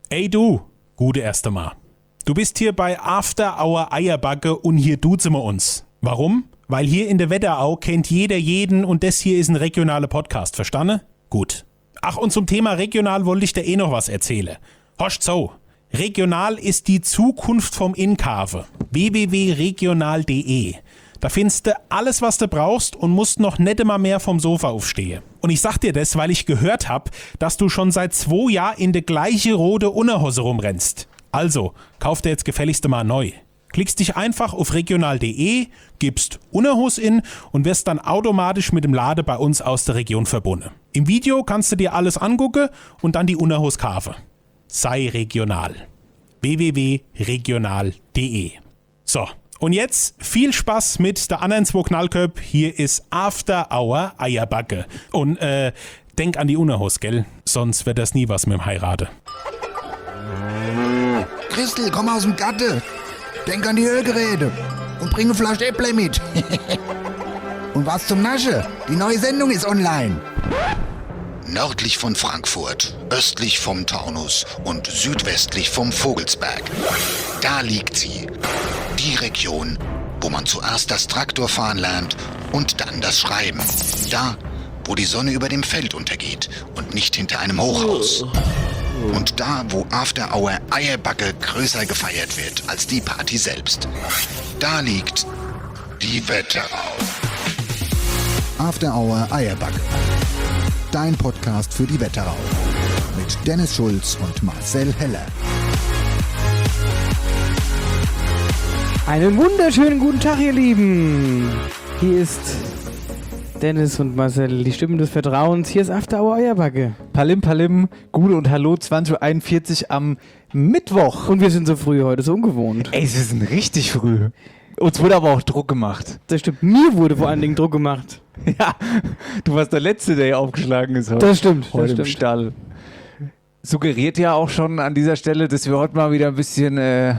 Ey du, gute erste Mal. Du bist hier bei After Hour Eierbacke und hier duzen wir uns. Warum? Weil hier in der Wetterau kennt jeder jeden und das hier ist ein regionaler Podcast, verstanden? Gut. Ach, und zum Thema regional wollte ich dir noch was erzählen. Hoscht so. Regional ist die Zukunft vom Inkave. www.regional.de. Da findest du alles, was du brauchst und musst noch nicht mal mehr vom Sofa aufstehen. Und ich sag dir das, weil ich gehört hab, dass du schon seit 2 Jahren in der gleiche rote Unterhose rumrennst. Also, kauf dir jetzt gefälligst mal neu. Klickst dich einfach auf regional.de, gibst Unterhose in und wirst dann automatisch mit dem Laden bei uns aus der Region verbunden. Im Video kannst du dir alles angucken und dann die Unterhose kaufen. Sei regional. www.regional.de. So, und jetzt viel Spaß mit der anderen 2 Knallköp. Hier ist After Hour Eierbacke. Und denk an die Unterhose, gell? Sonst wird das nie was mit dem Heirate. Christel, komm aus dem Gatte. Denk an die Ölgeräte und bring eine Flasche Äpple mit. Und was zum Nasche? Die neue Sendung ist online. Nördlich von Frankfurt, östlich vom Taunus und südwestlich vom Vogelsberg. Da liegt sie. Die Region, wo man zuerst das Traktorfahren lernt und dann das Schreiben. Da, wo die Sonne über dem Feld untergeht und nicht hinter einem Hochhaus. Und da, wo After Hour Eierbacke größer gefeiert wird als die Party selbst. Da liegt die Wetterau. After Hour Eierbacke. Dein Podcast für die Wetterau. Mit Dennis Schulz und Marcel Heller. Einen wunderschönen guten Tag, ihr Lieben. Hier ist Dennis und Marcel, die Stimmen des Vertrauens. Hier ist After Hour Eierbacke. Palim, Palim, Gute und Hallo, 20.41 Uhr am Mittwoch. Und wir sind so früh heute, so ungewohnt. Ey, wir sind richtig früh. Uns wurde aber auch Druck gemacht. Das stimmt, mir wurde vor allen Dingen Druck gemacht. Ja, du warst der Letzte, der hier aufgeschlagen ist heute. Das stimmt, Heute das im stimmt. Stall. Suggeriert ja auch schon an dieser Stelle, dass wir heute mal wieder ein bisschen in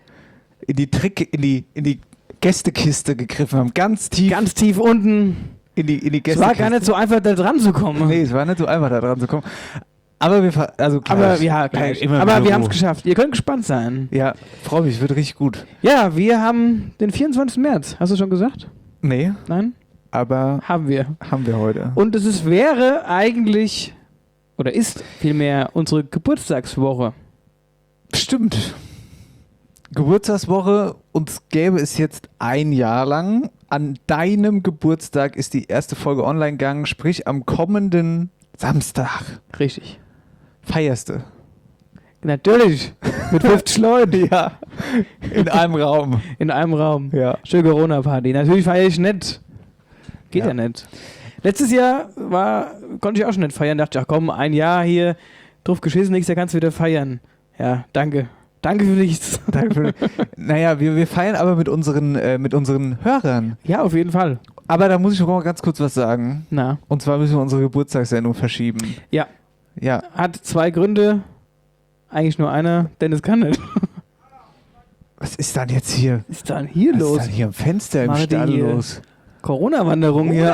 die Gästekiste gegriffen haben. Ganz tief unten. in die Es Gästekiste. war gar nicht so einfach, da dran zu kommen. Nee, es war nicht so einfach, da dran zu kommen. Aber wir haben es geschafft. Ihr könnt gespannt sein. Ja, freue mich, wird richtig gut. Ja, wir haben den 24. März. Hast du schon gesagt? Nee, Nein? aber Haben wir. haben wir heute. Und wäre eigentlich, oder ist vielmehr, unsere Geburtstagswoche. Stimmt. Geburtstagswoche, uns gäbe es jetzt 1 Jahr lang. An deinem Geburtstag ist die erste Folge online gegangen, sprich am kommenden Samstag. Richtig. Feierst du? Natürlich. Mit 50 Leuten. Ja. In einem Raum. In einem Raum. Ja. Schöne Corona-Party. Natürlich feiere ich nicht. Geht ja nicht. Letztes Jahr konnte ich auch schon nicht feiern. Dachte ich, ach komm, 1 Jahr hier, drauf geschissen, nächstes Jahr kannst du wieder feiern. Ja, danke. Danke für nichts. Naja, wir feiern aber mit unseren Hörern. Ja, auf jeden Fall. Aber da muss ich noch mal ganz kurz was sagen. Na. Und zwar müssen wir unsere Geburtstagssendung verschieben. Ja. Ja. Hat 2 Gründe. Eigentlich nur einer, Dennis kann nicht. Was ist dann jetzt hier? Was ist dann hier Was los? ist dann hier am Fenster im Machen die Stall hier los? Corona-Wanderung hier.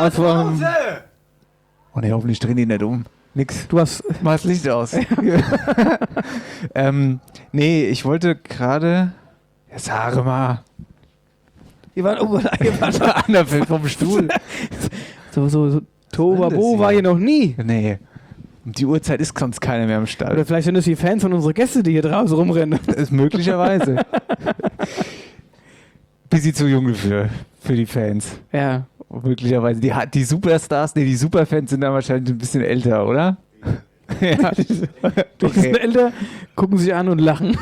Oh ne, hoffentlich drehen die nicht um. Nix. Du hast... Mach das Licht aus. Nee, ich wollte gerade... Ja, sag mal. Ihr wart Einer fällt vom Stuhl. so Tobabo hier? war hier noch nie. Nee. Um die Uhrzeit ist sonst keiner mehr im Stall. Oder vielleicht sind das die Fans von unseren Gästen, die hier draußen rumrennen. Das ist möglicherweise. Bisschen zu jung für die Fans. Ja. Möglicherweise. Die Superstars, die Superfans sind dann wahrscheinlich ein bisschen älter, oder? Ja. Die sind älter, gucken sich an und lachen.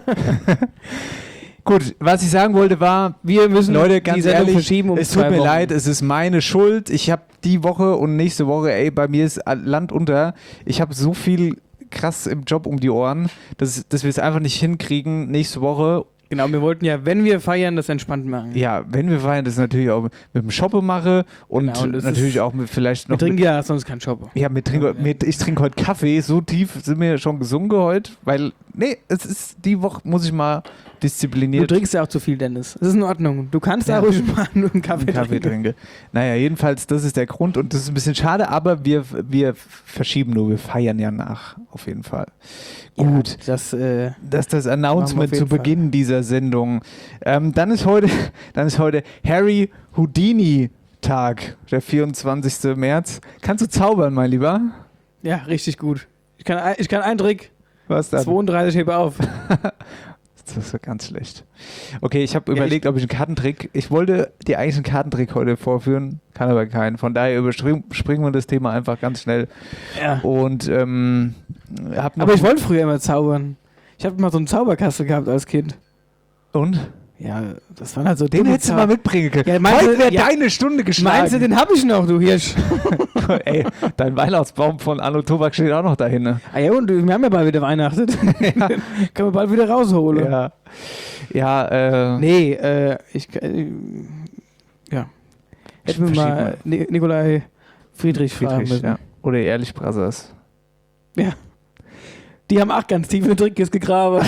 Gut, was ich sagen wollte war, Wir müssen Leute, ganz die Sendung ehrlich, verschieben es tut 2 mir Wochen. leid, es ist meine Schuld. Ich habe die Woche und nächste Woche, bei mir ist Land unter. Ich habe so viel krass im Job um die Ohren, dass wir es einfach nicht hinkriegen, nächste Woche. Genau, wir wollten ja, wenn wir feiern, das entspannt machen. Ja, wenn wir feiern, das natürlich auch mit dem Shoppe mache und, Genau, und das natürlich ist- auch mit vielleicht noch. Wir trinken ja sonst keinen Shop. Ja, ich trinke heute Kaffee, so tief sind wir schon gesunken heute, weil, nee, es ist die Woche, muss ich mal Du diszipliniert trinkst ja auch zu viel, Dennis. Das ist in Ordnung. Du kannst da ruhig mal nur einen Kaffee trinken. trinke. Naja, jedenfalls, das ist der Grund und das ist ein bisschen schade, aber wir verschieben nur, wir feiern ja nach, auf jeden Fall. Gut, Das, das ist das Machen wir Announcement auf zu jeden Beginn dieser Sendung. Dann ist heute Harry Houdini Tag, der 24. März. Kannst du zaubern, mein Lieber? ja, richtig gut. Ich kann einen Trick. Was dann? 32 hebe auf. Das ist ganz schlecht. Okay, ich habe überlegt, ob ich einen Kartentrick. Ich wollte dir eigentlich einen Kartentrick heute vorführen, kann aber keinen. Von daher überspringen wir das Thema einfach ganz schnell. Ja. Und Aber ich wollte früher immer zaubern. Ich habe mal so einen Zauberkasten gehabt als Kind. Und? Ja, das waren halt so Den dumme hättest du mal mitbringen können. Ja, meinst heute du- wäre ja. deine Stunde geschlagen. Meinst du, den habe ich noch, du Hirsch? Ey, dein Weihnachtsbaum von Anno Tobak steht auch noch dahin. Ne? Ah ja, und wir haben ja bald wieder Weihnachten. Können wir bald wieder rausholen. Ja. Ja, Nee, ja. Hätten wir mal Nikolai Friedrich fragen müssen. ja. Oder Ehrlich Brothers. Ja. Die haben auch ganz tief in den Trickkiste gegraben.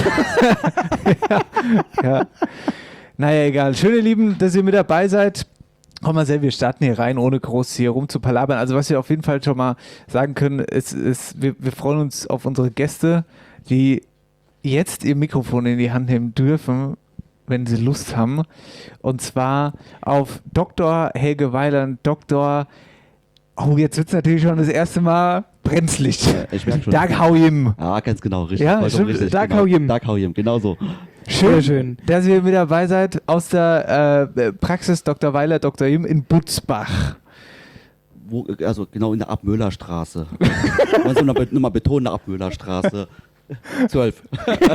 Ja. Naja, egal. Schön, ihr Lieben, dass ihr mit dabei seid. Komm mal wir starten hier rein, ohne groß hier rumzupalabern. Also was wir auf jeden Fall schon mal sagen können, ist wir freuen uns auf unsere Gäste, die jetzt ihr Mikrofon in die Hand nehmen dürfen, wenn sie Lust haben. Und zwar auf Dr. Helge Weiland, jetzt wird es natürlich schon das erste Mal brenzlig. Ja, ich merke schon. Dag Hauim. Ja, ganz genau, richtig. Ja, Vollkommen stimmt. richtig. Dag genau. Hauim. Dag Hauim, genau so. Schön, schön. dass ihr mit dabei seid aus der Praxis Dr. Weiler, Dr. Hauim in Butzbach. Also genau in der Abmöhlerstraße. Man soll nochmal betonen, der Abmöhlerstraße. 12.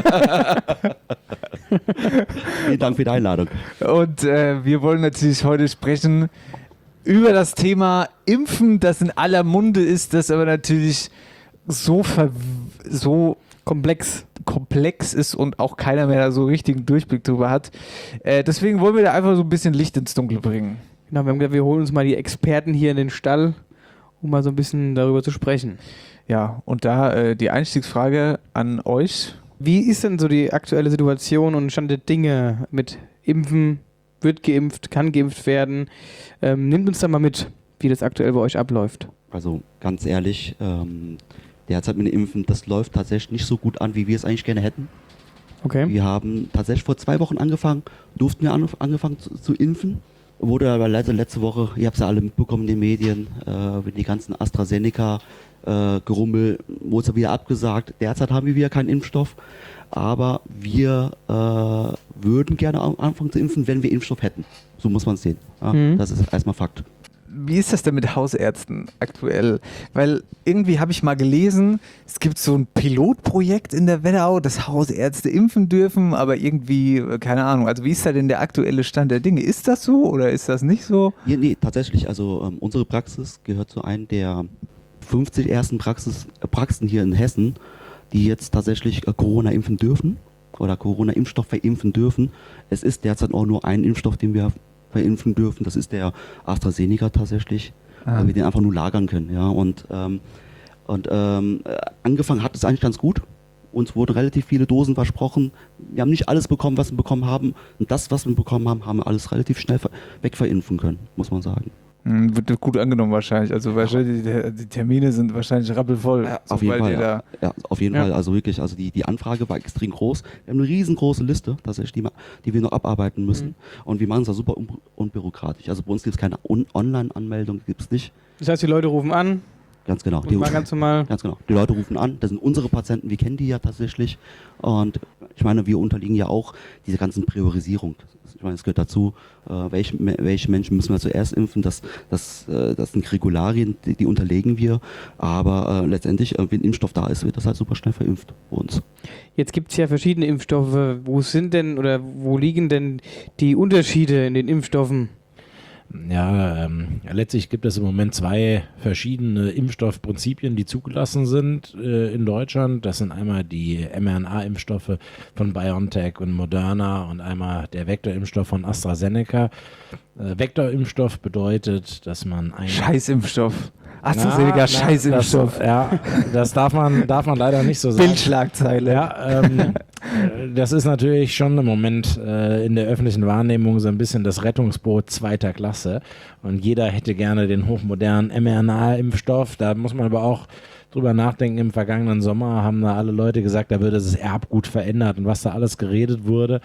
Vielen Dank für die Einladung. Und wir wollen natürlich heute sprechen über das Thema Impfen, das in aller Munde ist, das aber natürlich so komplex ist und auch keiner mehr da so richtigen Durchblick drüber hat. Deswegen wollen wir da einfach so ein bisschen Licht ins Dunkel bringen. Genau, wir haben gesagt, wir holen uns mal die Experten hier in den Stall, um mal so ein bisschen darüber zu sprechen. Ja, und da die Einstiegsfrage an euch. Wie ist denn so die aktuelle Situation und Stand der Dinge mit Impfen? Wird geimpft, kann geimpft werden? Nehmt uns da mal mit, wie das aktuell bei euch abläuft. Also ganz ehrlich, derzeit mit dem Impfen, das läuft tatsächlich nicht so gut an, wie wir es eigentlich gerne hätten. Okay. Wir haben tatsächlich vor 2 Wochen durften wir angefangen zu impfen. Wurde aber leider letzte Woche, ihr habt es ja alle mitbekommen in den Medien, mit den ganzen AstraZeneca-Gerummel, wurde es ja wieder abgesagt. Derzeit haben wir wieder keinen Impfstoff, aber wir würden gerne anfangen zu impfen, wenn wir Impfstoff hätten. So muss man es sehen. Ja, das ist erstmal Fakt. Wie ist das denn mit Hausärzten aktuell? Weil irgendwie habe ich mal gelesen, es gibt so ein Pilotprojekt in der Wetterau, dass Hausärzte impfen dürfen, aber irgendwie, keine Ahnung. Also wie ist da denn der aktuelle Stand der Dinge? Ist das so oder ist das nicht so? Ja, nee, tatsächlich. Also unsere Praxis gehört zu einem der 50 ersten Praxen hier in Hessen, die jetzt tatsächlich Corona impfen dürfen oder Corona-Impfstoff verimpfen dürfen. Es ist derzeit auch nur ein Impfstoff, den wir verimpfen dürfen. Das ist der AstraZeneca tatsächlich, weil wir den einfach nur lagern können. Ja? Und angefangen hat es eigentlich ganz gut. Uns wurden relativ viele Dosen versprochen. Wir haben nicht alles bekommen, was wir bekommen haben. Und das, was wir bekommen haben, haben wir alles relativ schnell wegverimpfen können, muss man sagen. Wird gut angenommen wahrscheinlich. Also wahrscheinlich die Termine sind wahrscheinlich rappelvoll. Ja, auf jeden Fall. Ja, auf jeden Ja. Fall. Also wirklich, also die Anfrage war extrem groß. Wir haben eine riesengroße Liste, tatsächlich, die wir noch abarbeiten müssen. Und wir machen es da super unbürokratisch. Also bei uns gibt es keine Online-Anmeldung, gibt es nicht. Das heißt, die Leute rufen an Ganz genau. und mal ganz normal. Ganz genau. Die Leute rufen an, das sind unsere Patienten, wir kennen die ja tatsächlich. Und ich meine, wir unterliegen ja auch dieser ganzen Priorisierung. Ich meine, es gehört dazu, welche Menschen müssen wir zuerst impfen. Das sind Regularien, die unterlegen wir. Aber letztendlich, wenn ein Impfstoff da ist, wird das halt super schnell verimpft bei uns. Jetzt gibt es ja verschiedene Impfstoffe. Wo sind denn oder wo liegen denn die Unterschiede in den Impfstoffen? Ja, letztlich gibt es im Moment 2 verschiedene Impfstoffprinzipien, die zugelassen sind in Deutschland. Das sind einmal die mRNA-Impfstoffe von BioNTech und Moderna und einmal der Vektorimpfstoff von AstraZeneca. Vektorimpfstoff bedeutet, dass man einen... Scheißimpfstoff. AstraZeneca, Scheißimpfstoff. Das darf man leider nicht so sagen. Bildschlagzeile. Ja, Das ist natürlich schon im Moment in der öffentlichen Wahrnehmung so ein bisschen das Rettungsboot zweiter Klasse. Und jeder hätte gerne den hochmodernen mRNA-Impfstoff. Da muss man aber auch drüber nachdenken. Im vergangenen Sommer haben da alle Leute gesagt, da würde das Erbgut verändert und was da alles geredet wurde.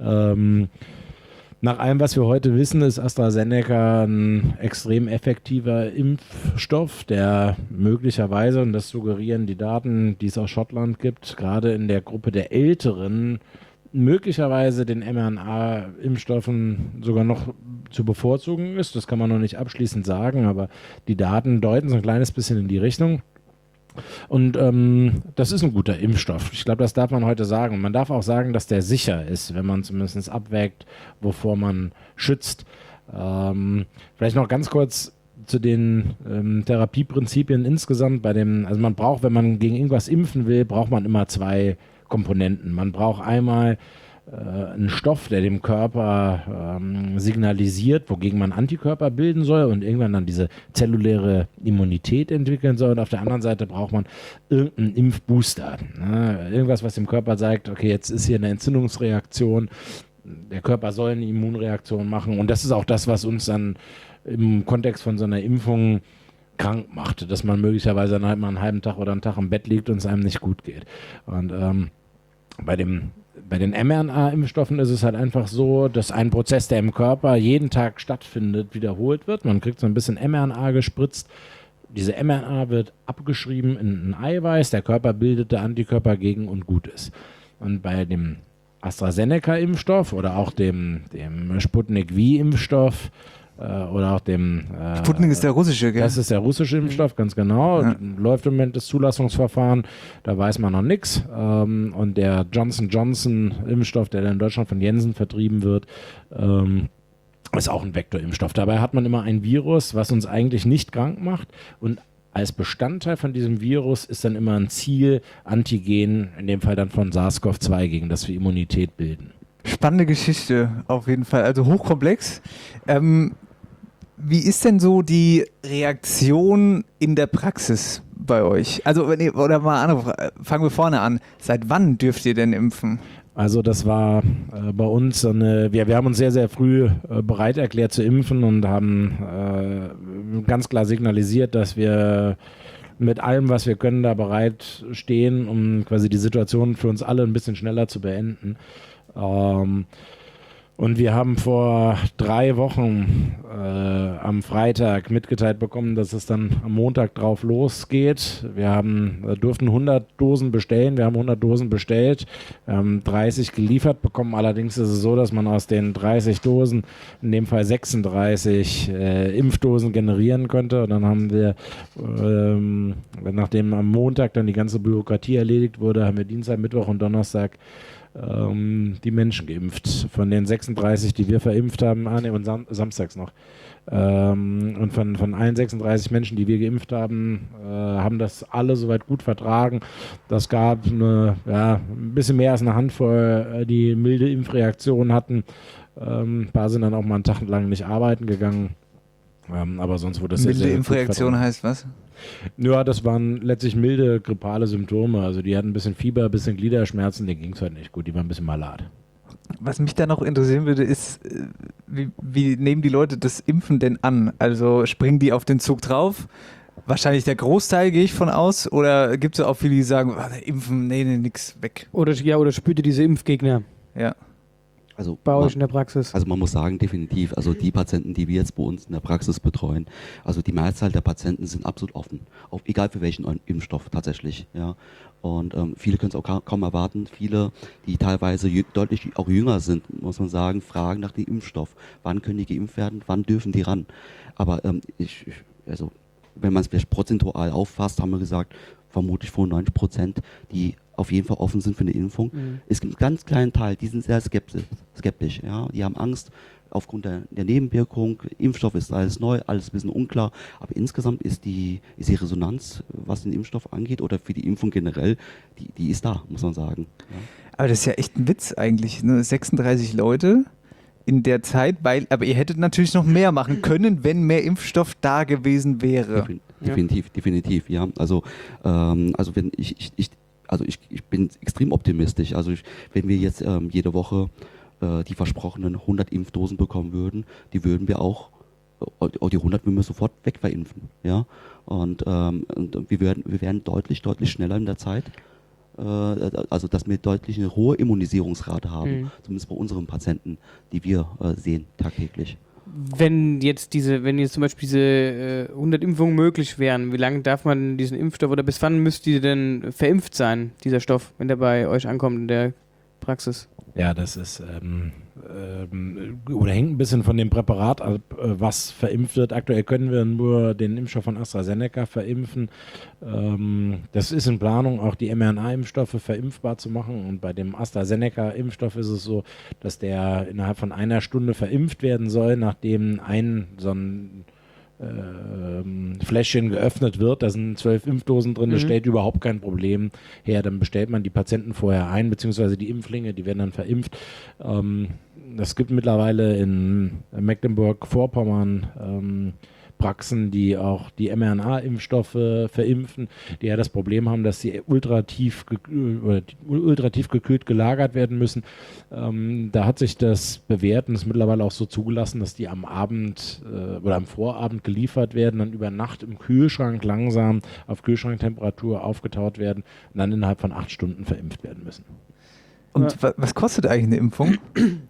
Nach allem, was wir heute wissen, ist AstraZeneca ein extrem effektiver Impfstoff, der möglicherweise, und das suggerieren die Daten, die es aus Schottland gibt, gerade in der Gruppe der Älteren, möglicherweise den mRNA-Impfstoffen sogar noch zu bevorzugen ist. Das kann man noch nicht abschließend sagen, aber die Daten deuten so ein kleines bisschen in die Richtung. Und das ist ein guter Impfstoff. Ich glaube, das darf man heute sagen. Und man darf auch sagen, dass der sicher ist, wenn man zumindest abwägt, wovor man schützt. Vielleicht noch ganz kurz zu den Therapieprinzipien insgesamt. Also man braucht, wenn man gegen irgendwas impfen will, braucht man immer zwei Komponenten. Man braucht einmal einen Stoff, der dem Körper signalisiert, wogegen man Antikörper bilden soll und irgendwann dann diese zelluläre Immunität entwickeln soll. Und auf der anderen Seite braucht man irgendeinen Impfbooster. Ne? Irgendwas, was dem Körper sagt, okay, jetzt ist hier eine Entzündungsreaktion, der Körper soll eine Immunreaktion machen. Und das ist auch das, was uns dann im Kontext von so einer Impfung krank macht, dass man möglicherweise dann halt mal einen halben Tag oder einen Tag im Bett liegt und es einem nicht gut geht. Und bei den mRNA-Impfstoffen ist es halt einfach so, dass ein Prozess, der im Körper jeden Tag stattfindet, wiederholt wird. Man kriegt so ein bisschen mRNA gespritzt. Diese mRNA wird abgeschrieben in ein Eiweiß. Der Körper bildet da Antikörper gegen und gut ist. Und bei dem AstraZeneca-Impfstoff oder auch dem Sputnik-V-Impfstoff oder auch dem Sputnik ist der russische, gell? Das ist der russische Impfstoff, ganz genau. Ja. Läuft im Moment das Zulassungsverfahren, da weiß man noch nichts. Und der Johnson-Johnson-Impfstoff, der dann in Deutschland von Janssen vertrieben wird, ist auch ein Vektorimpfstoff. Dabei hat man immer ein Virus, was uns eigentlich nicht krank macht. Und als Bestandteil von diesem Virus ist dann immer ein Ziel-Antigen, in dem Fall dann von SARS-CoV-2, gegen das wir Immunität bilden. Spannende Geschichte auf jeden Fall, also hochkomplex. Wie ist denn so die Reaktion in der Praxis bei euch? Also, oder mal andere, fangen wir vorne an. Seit wann dürft ihr denn impfen? Also das war bei uns wir haben uns sehr, sehr früh bereit erklärt zu impfen und haben ganz klar signalisiert, dass wir mit allem, was wir können, da bereit stehen, um quasi die Situation für uns alle ein bisschen schneller zu beenden. Und wir haben vor 3 Wochen am Freitag mitgeteilt bekommen, dass es dann am Montag drauf losgeht. Wir durften 100 Dosen bestellen. Wir haben 100 Dosen bestellt, 30 geliefert bekommen. Allerdings ist es so, dass man aus den 30 Dosen in dem Fall 36 Impfdosen generieren konnte. Und dann haben wir, nachdem am Montag dann die ganze Bürokratie erledigt wurde, haben wir Dienstag, Mittwoch und Donnerstag die Menschen geimpft. Von den 36, die wir verimpft haben, und samstags noch. Und von allen 36 Menschen, die wir geimpft haben, haben das alle soweit gut vertragen. Das gab ein bisschen mehr als eine Handvoll, die milde Impfreaktionen hatten. Ein paar sind dann auch mal einen Tag lang nicht arbeiten gegangen. Aber sonst wurde das milde sehr, sehr Impfreaktion heißt was? Ja, das waren letztlich milde grippale Symptome. Also die hatten ein bisschen Fieber, ein bisschen Gliederschmerzen, denen ging es halt nicht gut. Die waren ein bisschen malat. Was mich da noch interessieren würde, ist, wie nehmen die Leute das Impfen denn an? Also springen die auf den Zug drauf? Wahrscheinlich der Großteil, gehe ich von aus. Oder gibt es auch viele, die sagen, impfen, nee, nix, weg. Oder spürt ihr diese Impfgegner Ja. Also bei euch in der Praxis? Also man muss sagen, definitiv, also die Patienten, die wir jetzt bei uns in der Praxis betreuen, also die Mehrzahl der Patienten sind absolut offen, egal für welchen Impfstoff tatsächlich, ja. Und viele können es auch kaum erwarten, viele, die teilweise deutlich auch jünger sind, muss man sagen, fragen nach dem Impfstoff. Wann können die geimpft werden, wann dürfen die ran? Aber also wenn man es vielleicht prozentual auffasst, haben wir gesagt, vermutlich 95%, die auf jeden Fall offen sind für eine Impfung. Mhm. Es gibt einen ganz kleinen Teil, die sind sehr skeptisch. Ja? Die haben Angst aufgrund der Nebenwirkung. Impfstoff ist alles neu, alles ein bisschen unklar. Aber insgesamt ist die Resonanz, was den Impfstoff angeht oder für die Impfung generell, die ist da, muss man sagen. Ja. Aber das ist ja echt ein Witz eigentlich. Ne? 36 Leute in der Zeit, aber ihr hättet natürlich noch mehr machen können, wenn mehr Impfstoff da gewesen wäre. Definitiv, ja. Also wenn also ich bin extrem optimistisch. Also wenn wir jetzt jede Woche die versprochenen 100 Impfdosen bekommen würden, die würden wir auch die 100 würden wir sofort wegverimpfen. Ja? Und wir werden deutlich schneller in der Zeit. Also dass wir deutlich eine hohe Immunisierungsrate haben, zumindest bei unseren Patienten, die wir sehen tagtäglich. Wenn jetzt zum Beispiel diese 100 Impfungen möglich wären, wie lange darf man diesen Impfstoff oder bis wann müsst ihr denn verimpft sein, dieser Stoff, wenn der bei euch ankommt in der Praxis? Ja, das ist oder hängt ein bisschen von dem Präparat ab, was verimpft wird. Aktuell können wir nur den Impfstoff von AstraZeneca verimpfen. Das ist in Planung, auch die mRNA-Impfstoffe verimpfbar zu machen. Und bei dem AstraZeneca-Impfstoff ist es so, dass der innerhalb von einer Stunde verimpft werden soll, nachdem so ein Fläschchen geöffnet wird, da sind 12 Impfdosen drin, das stellt überhaupt kein Problem her, dann bestellt man die Patienten vorher ein, beziehungsweise die Impflinge, die werden dann verimpft. Es gibt mittlerweile in Mecklenburg-Vorpommern Praxen, die auch die mRNA-Impfstoffe verimpfen, die ja das Problem haben, dass sie ultratief gekühlt gelagert werden müssen. Da hat sich das bewährt und ist mittlerweile auch so zugelassen, dass die am Abend oder am Vorabend geliefert werden, dann über Nacht im Kühlschrank langsam auf Kühlschranktemperatur aufgetaut werden und dann innerhalb von 8 Stunden verimpft werden müssen. Und was kostet eigentlich eine Impfung?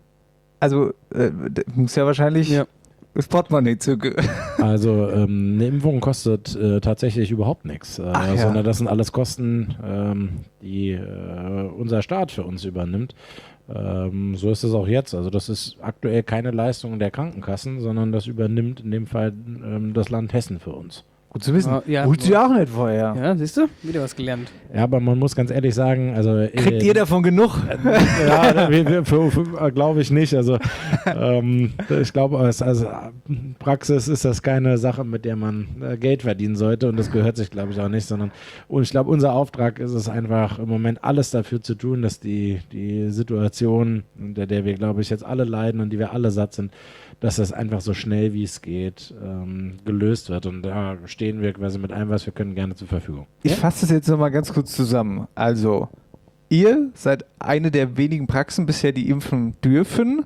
Also muss ja wahrscheinlich das Portemonnaie zücken. Also eine Impfung kostet tatsächlich überhaupt nichts, sondern das sind alles Kosten, die unser Staat für uns übernimmt. So ist es auch jetzt. Also das ist aktuell keine Leistung der Krankenkassen, sondern das übernimmt in dem Fall das Land Hessen für uns. Gut zu wissen. Ja, Wusste ich auch nicht vorher. Ja, siehst du? Wieder was gelernt. Ja, aber man muss ganz ehrlich sagen, also Kriegt ihr davon genug? Ja, glaube ich nicht. Also ich glaube, als Praxis ist das keine Sache, mit der man Geld verdienen sollte und das gehört sich, glaube ich, auch nicht, sondern und ich glaube, unser Auftrag ist es einfach im Moment alles dafür zu tun, dass die Situation, unter der wir, glaube ich, jetzt alle leiden und die wir alle satt sind, dass das einfach so schnell wie es geht gelöst wird. Und da stehen wir quasi mit allem, was wir können, gerne zur Verfügung. Ich fasse das jetzt nochmal ganz kurz zusammen. Also, ihr seid eine der wenigen Praxen bisher, die impfen dürfen.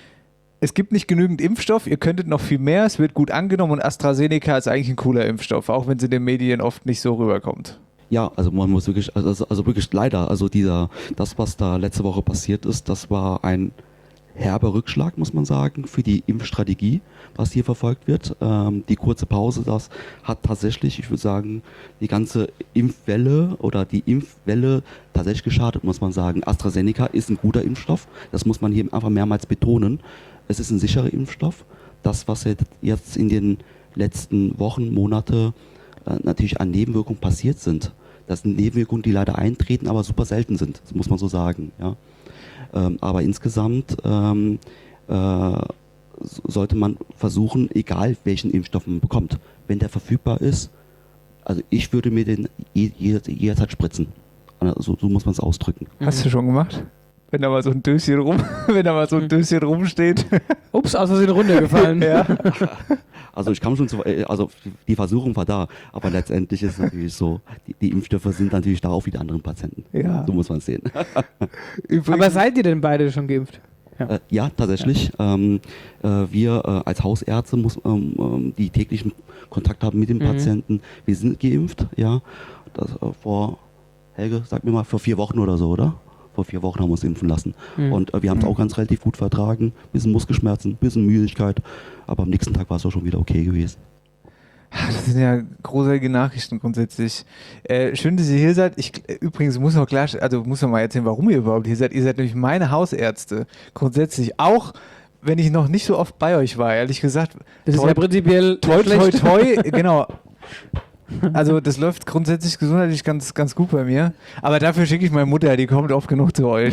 Es gibt nicht genügend Impfstoff, ihr könntet noch viel mehr, es wird gut angenommen und AstraZeneca ist eigentlich ein cooler Impfstoff, auch wenn es in den Medien oft nicht so rüberkommt. Ja, also man muss wirklich, also wirklich leider, also das, was da letzte Woche passiert ist, das war ein herber Rückschlag, muss man sagen, für die Impfstrategie, was hier verfolgt wird. Die kurze Pause, das hat tatsächlich, ich würde sagen, die ganze Impfwelle tatsächlich geschadet, muss man sagen. AstraZeneca ist ein guter Impfstoff, das muss man hier einfach mehrmals betonen. Es ist ein sicherer Impfstoff. Das, was jetzt in den letzten Wochen, Monate natürlich an Nebenwirkungen passiert sind, das sind Nebenwirkungen, die leider eintreten, aber super selten sind, das muss man so sagen, ja. Aber insgesamt sollte man versuchen, egal welchen Impfstoff man bekommt, wenn der verfügbar ist, also ich würde mir den jederzeit spritzen. Also, so muss man es ausdrücken. Hast du schon gemacht? Wenn da mal so ein Döschen rumsteht. Ups, aus Versehen runtergefallen. Ja. Also ich kam schon also die Versuchung war da, aber letztendlich ist es natürlich so, die Impfstoffe sind natürlich da auch wie die anderen Patienten. Ja. So muss man es sehen. Aber seid ihr denn beide schon geimpft? Ja, tatsächlich. Ja. Wir als Hausärzte, die täglichen Kontakt haben mit den Patienten, wir sind geimpft, ja. Das Helge, sag mir mal, vor 4 Wochen oder so, oder? Vor 4 Wochen haben wir uns impfen lassen. Und wir haben es auch ganz relativ gut vertragen. Bisschen Muskelschmerzen, bisschen Müdigkeit. Aber am nächsten Tag war es auch schon wieder okay gewesen. Das sind ja großartige Nachrichten grundsätzlich. Schön, dass ihr hier seid. Übrigens muss noch mal erzählen, warum ihr überhaupt hier seid. Ihr seid nämlich meine Hausärzte. Grundsätzlich auch, wenn ich noch nicht so oft bei euch war, ehrlich gesagt. Das ist ja prinzipiell toi, genau. Also das läuft grundsätzlich gesundheitlich ganz, ganz gut bei mir. Aber dafür schicke ich meine Mutter, die kommt oft genug zu euch.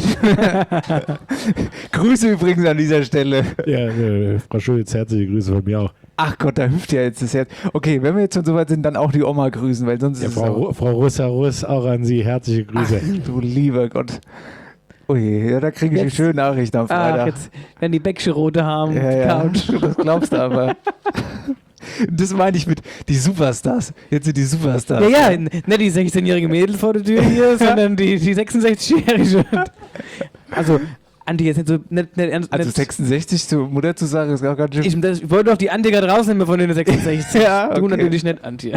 Grüße übrigens an dieser Stelle. Ja, Frau Schulz, herzliche Grüße von mir auch. Ach Gott, da hüpft ja jetzt das Herz. Okay, wenn wir jetzt schon so weit sind, dann auch die Oma grüßen, weil sonst ist Frau Russ, auch an Sie, herzliche Grüße. Ach, du lieber Gott. Oh je, ja, da kriege ich eine schöne Nachricht am Freitag. Jetzt werden die Bäckcherote haben. Ja, Couch. das glaubst du aber. Das meine ich mit die Superstars. Jetzt sind die Superstars. Ja, nicht die 16-jährige Mädel vor der Tür hier, sondern die 66-jährige. Also, Andi, jetzt nicht so... Also 66 zur Mutter zu sagen, ist auch ganz schön... Ich wollte doch die Antiker rausnehmen von den 66. Ja, okay. Du natürlich nicht, Anti.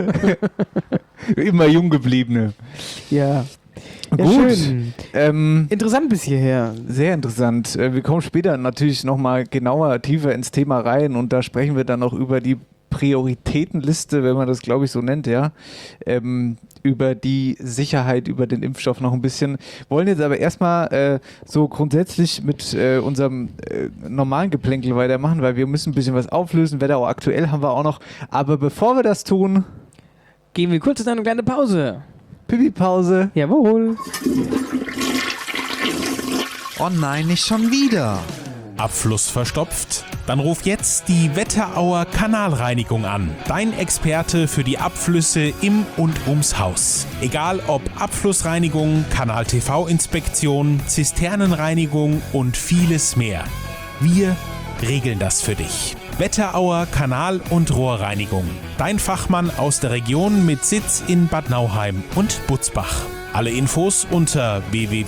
Immer jung gebliebene. Ja. Gut. Schön. Interessant bis hierher. Sehr interessant. Wir kommen später natürlich nochmal genauer, tiefer ins Thema rein und da sprechen wir dann noch über die Prioritätenliste, wenn man das, glaube ich, so nennt, ja. Über die Sicherheit, über den Impfstoff noch ein bisschen. Wollen jetzt aber erstmal so grundsätzlich mit unserem normalen Geplänkel weitermachen, weil wir müssen ein bisschen was auflösen. Wetterau aktuell haben wir auch noch. Aber bevor wir das tun, gehen wir kurz in eine kleine Pause. Pipi-Pause. Jawohl. Oh nein, nicht schon wieder. Abfluss verstopft? Dann ruf jetzt die Wetterauer Kanalreinigung an. Dein Experte für die Abflüsse im und ums Haus. Egal ob Abflussreinigung, Kanal-TV-Inspektion, Zisternenreinigung und vieles mehr. Wir regeln das für dich. Wetterauer Kanal- und Rohrreinigung. Dein Fachmann aus der Region mit Sitz in Bad Nauheim und Butzbach. Alle Infos unter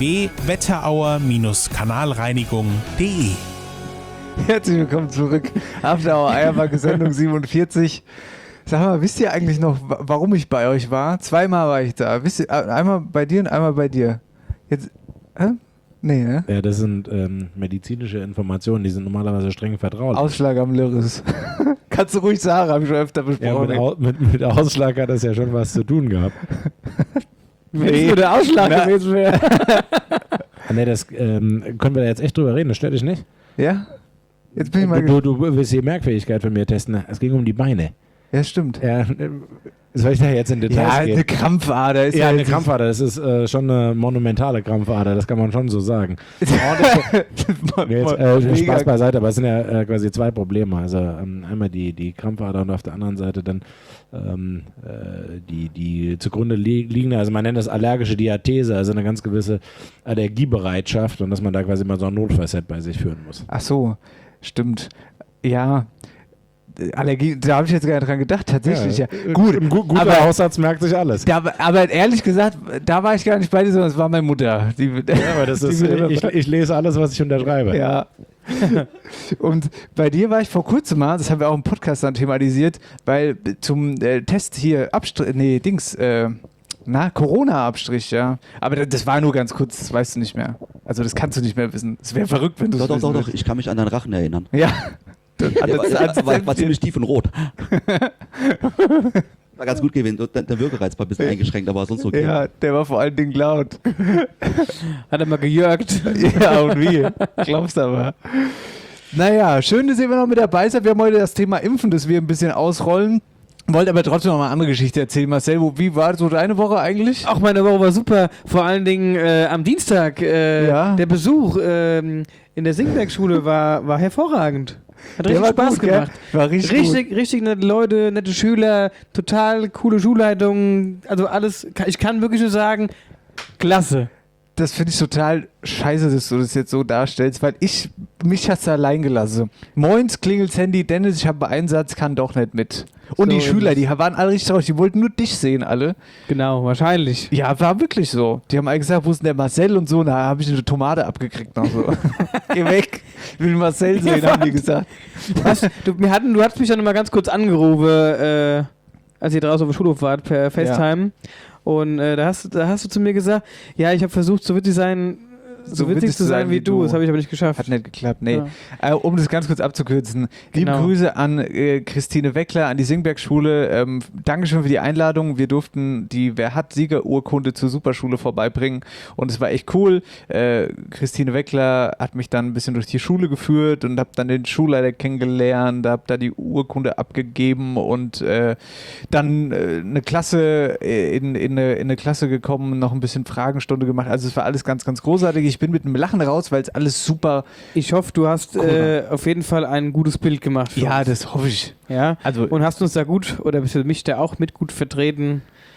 www.wetterauer-kanalreinigung.de. Herzlich willkommen zurück. After Hour Eierbacke Sendung 47. Sag mal, wisst ihr eigentlich noch, warum ich bei euch war? Zweimal war ich da. Wisst ihr, einmal bei dir und einmal bei dir. Jetzt, nee, ne? Ja, das sind medizinische Informationen, die sind normalerweise streng vertraulich. Ausschlag am Lyris. Kannst du ruhig sagen, habe ich schon öfter besprochen. Ja, mit Ausschlag hat das ja schon was zu tun gehabt. Wenn es nur der Ausschlag gewesen wäre. Nee, das können wir da jetzt echt drüber reden, das stört dich nicht? Ja? Jetzt bin ich mal Du willst die Merkfähigkeit von mir testen. Es ging um die Beine. Ja, stimmt. Ja, soll ich da jetzt in Details gehen? Ja, eine Krampfader ist ja eine Krampfader. Das ist schon eine monumentale Krampfader. Das kann man schon so sagen. Jetzt, Spaß beiseite, aber es sind ja quasi zwei Probleme. Also einmal die Krampfader und auf der anderen Seite dann die zugrunde liegende, also man nennt das allergische Diathese, also eine ganz gewisse Allergiebereitschaft und dass man da quasi mal so ein Notfallset bei sich führen muss. Ach so, stimmt. Ja. Allergie, da habe ich jetzt gar nicht dran gedacht, tatsächlich. Ja. Gut, ein guter aber, Hausarzt merkt sich alles. Aber ehrlich gesagt, da war ich gar nicht bei dir, sondern es war meine Mutter. Aber das ist, ich lese alles, was ich unterschreibe. Ja. Und bei dir war ich vor kurzem mal, das haben wir auch im Podcast dann thematisiert, weil zum Test hier Corona-Abstrich, ja. Aber das war nur ganz kurz, das weißt du nicht mehr. Also das kannst du nicht mehr wissen. Es wäre verrückt, wenn du es Doch, ich kann mich an deinen Rachen erinnern. Ja. War ziemlich tief und rot. War ganz gut gewesen. Der Würgereiz war ein bisschen eingeschränkt, aber sonst okay. Ja, der war vor allen Dingen laut. Hat er mal gejörgt. Ja, und wie? Glaubst aber. Naja, schön, dass ihr noch mit dabei seid. Wir haben heute das Thema Impfen, das wir ein bisschen ausrollen. Wollte aber trotzdem noch mal eine andere Geschichte erzählen. Marcel, wie war so deine Woche eigentlich? Auch meine Woche war super. Vor allen Dingen am Dienstag. Der Besuch in der Singberg-Schule war hervorragend. Hat richtig Spaß gemacht. War richtig nette Leute, nette Schüler, total coole Schulleitung. Also alles, ich kann wirklich nur sagen, klasse. Das finde ich total scheiße, dass du das jetzt so darstellst, weil mich hast du allein gelassen. Moins, klingelt's Handy, Dennis, ich habe Einsatz, kann doch nicht mit. Und so die Schüler, die waren alle richtig traurig, die wollten nur dich sehen, alle. Genau, wahrscheinlich. Ja, war wirklich so. Die haben alle gesagt, wo ist denn der Marcel und so, da habe ich eine Tomate abgekriegt noch so. Geh weg, ich will Marcel sehen, haben die gesagt. Du hast mich dann mal ganz kurz angerufen, als ihr draußen auf dem Schulhof wart, per FaceTime. Ja. Und da hast du zu mir gesagt, ja, ich habe versucht, so witzig zu sein wie du. Das habe ich aber nicht geschafft. Hat nicht geklappt, nee. Ja. Um das ganz kurz abzukürzen. Liebe Grüße an Christine Weckler, an die Singberg-Schule. Dankeschön für die Einladung. Wir durften die Wer-hat-Siegerurkunde zur Superschule vorbeibringen und es war echt cool. Christine Weckler hat mich dann ein bisschen durch die Schule geführt und habe dann den Schulleiter kennengelernt, habe da die Urkunde abgegeben und dann eine Klasse in eine Klasse gekommen, noch ein bisschen Fragenstunde gemacht. Also es war alles ganz, ganz großartig. Ich bin mit einem Lachen raus, weil es alles super... Ich hoffe, du hast auf jeden Fall ein gutes Bild gemacht. Ja, das hoffe ich. Ja, also, und hast uns da gut, oder mich da auch mit gut vertreten.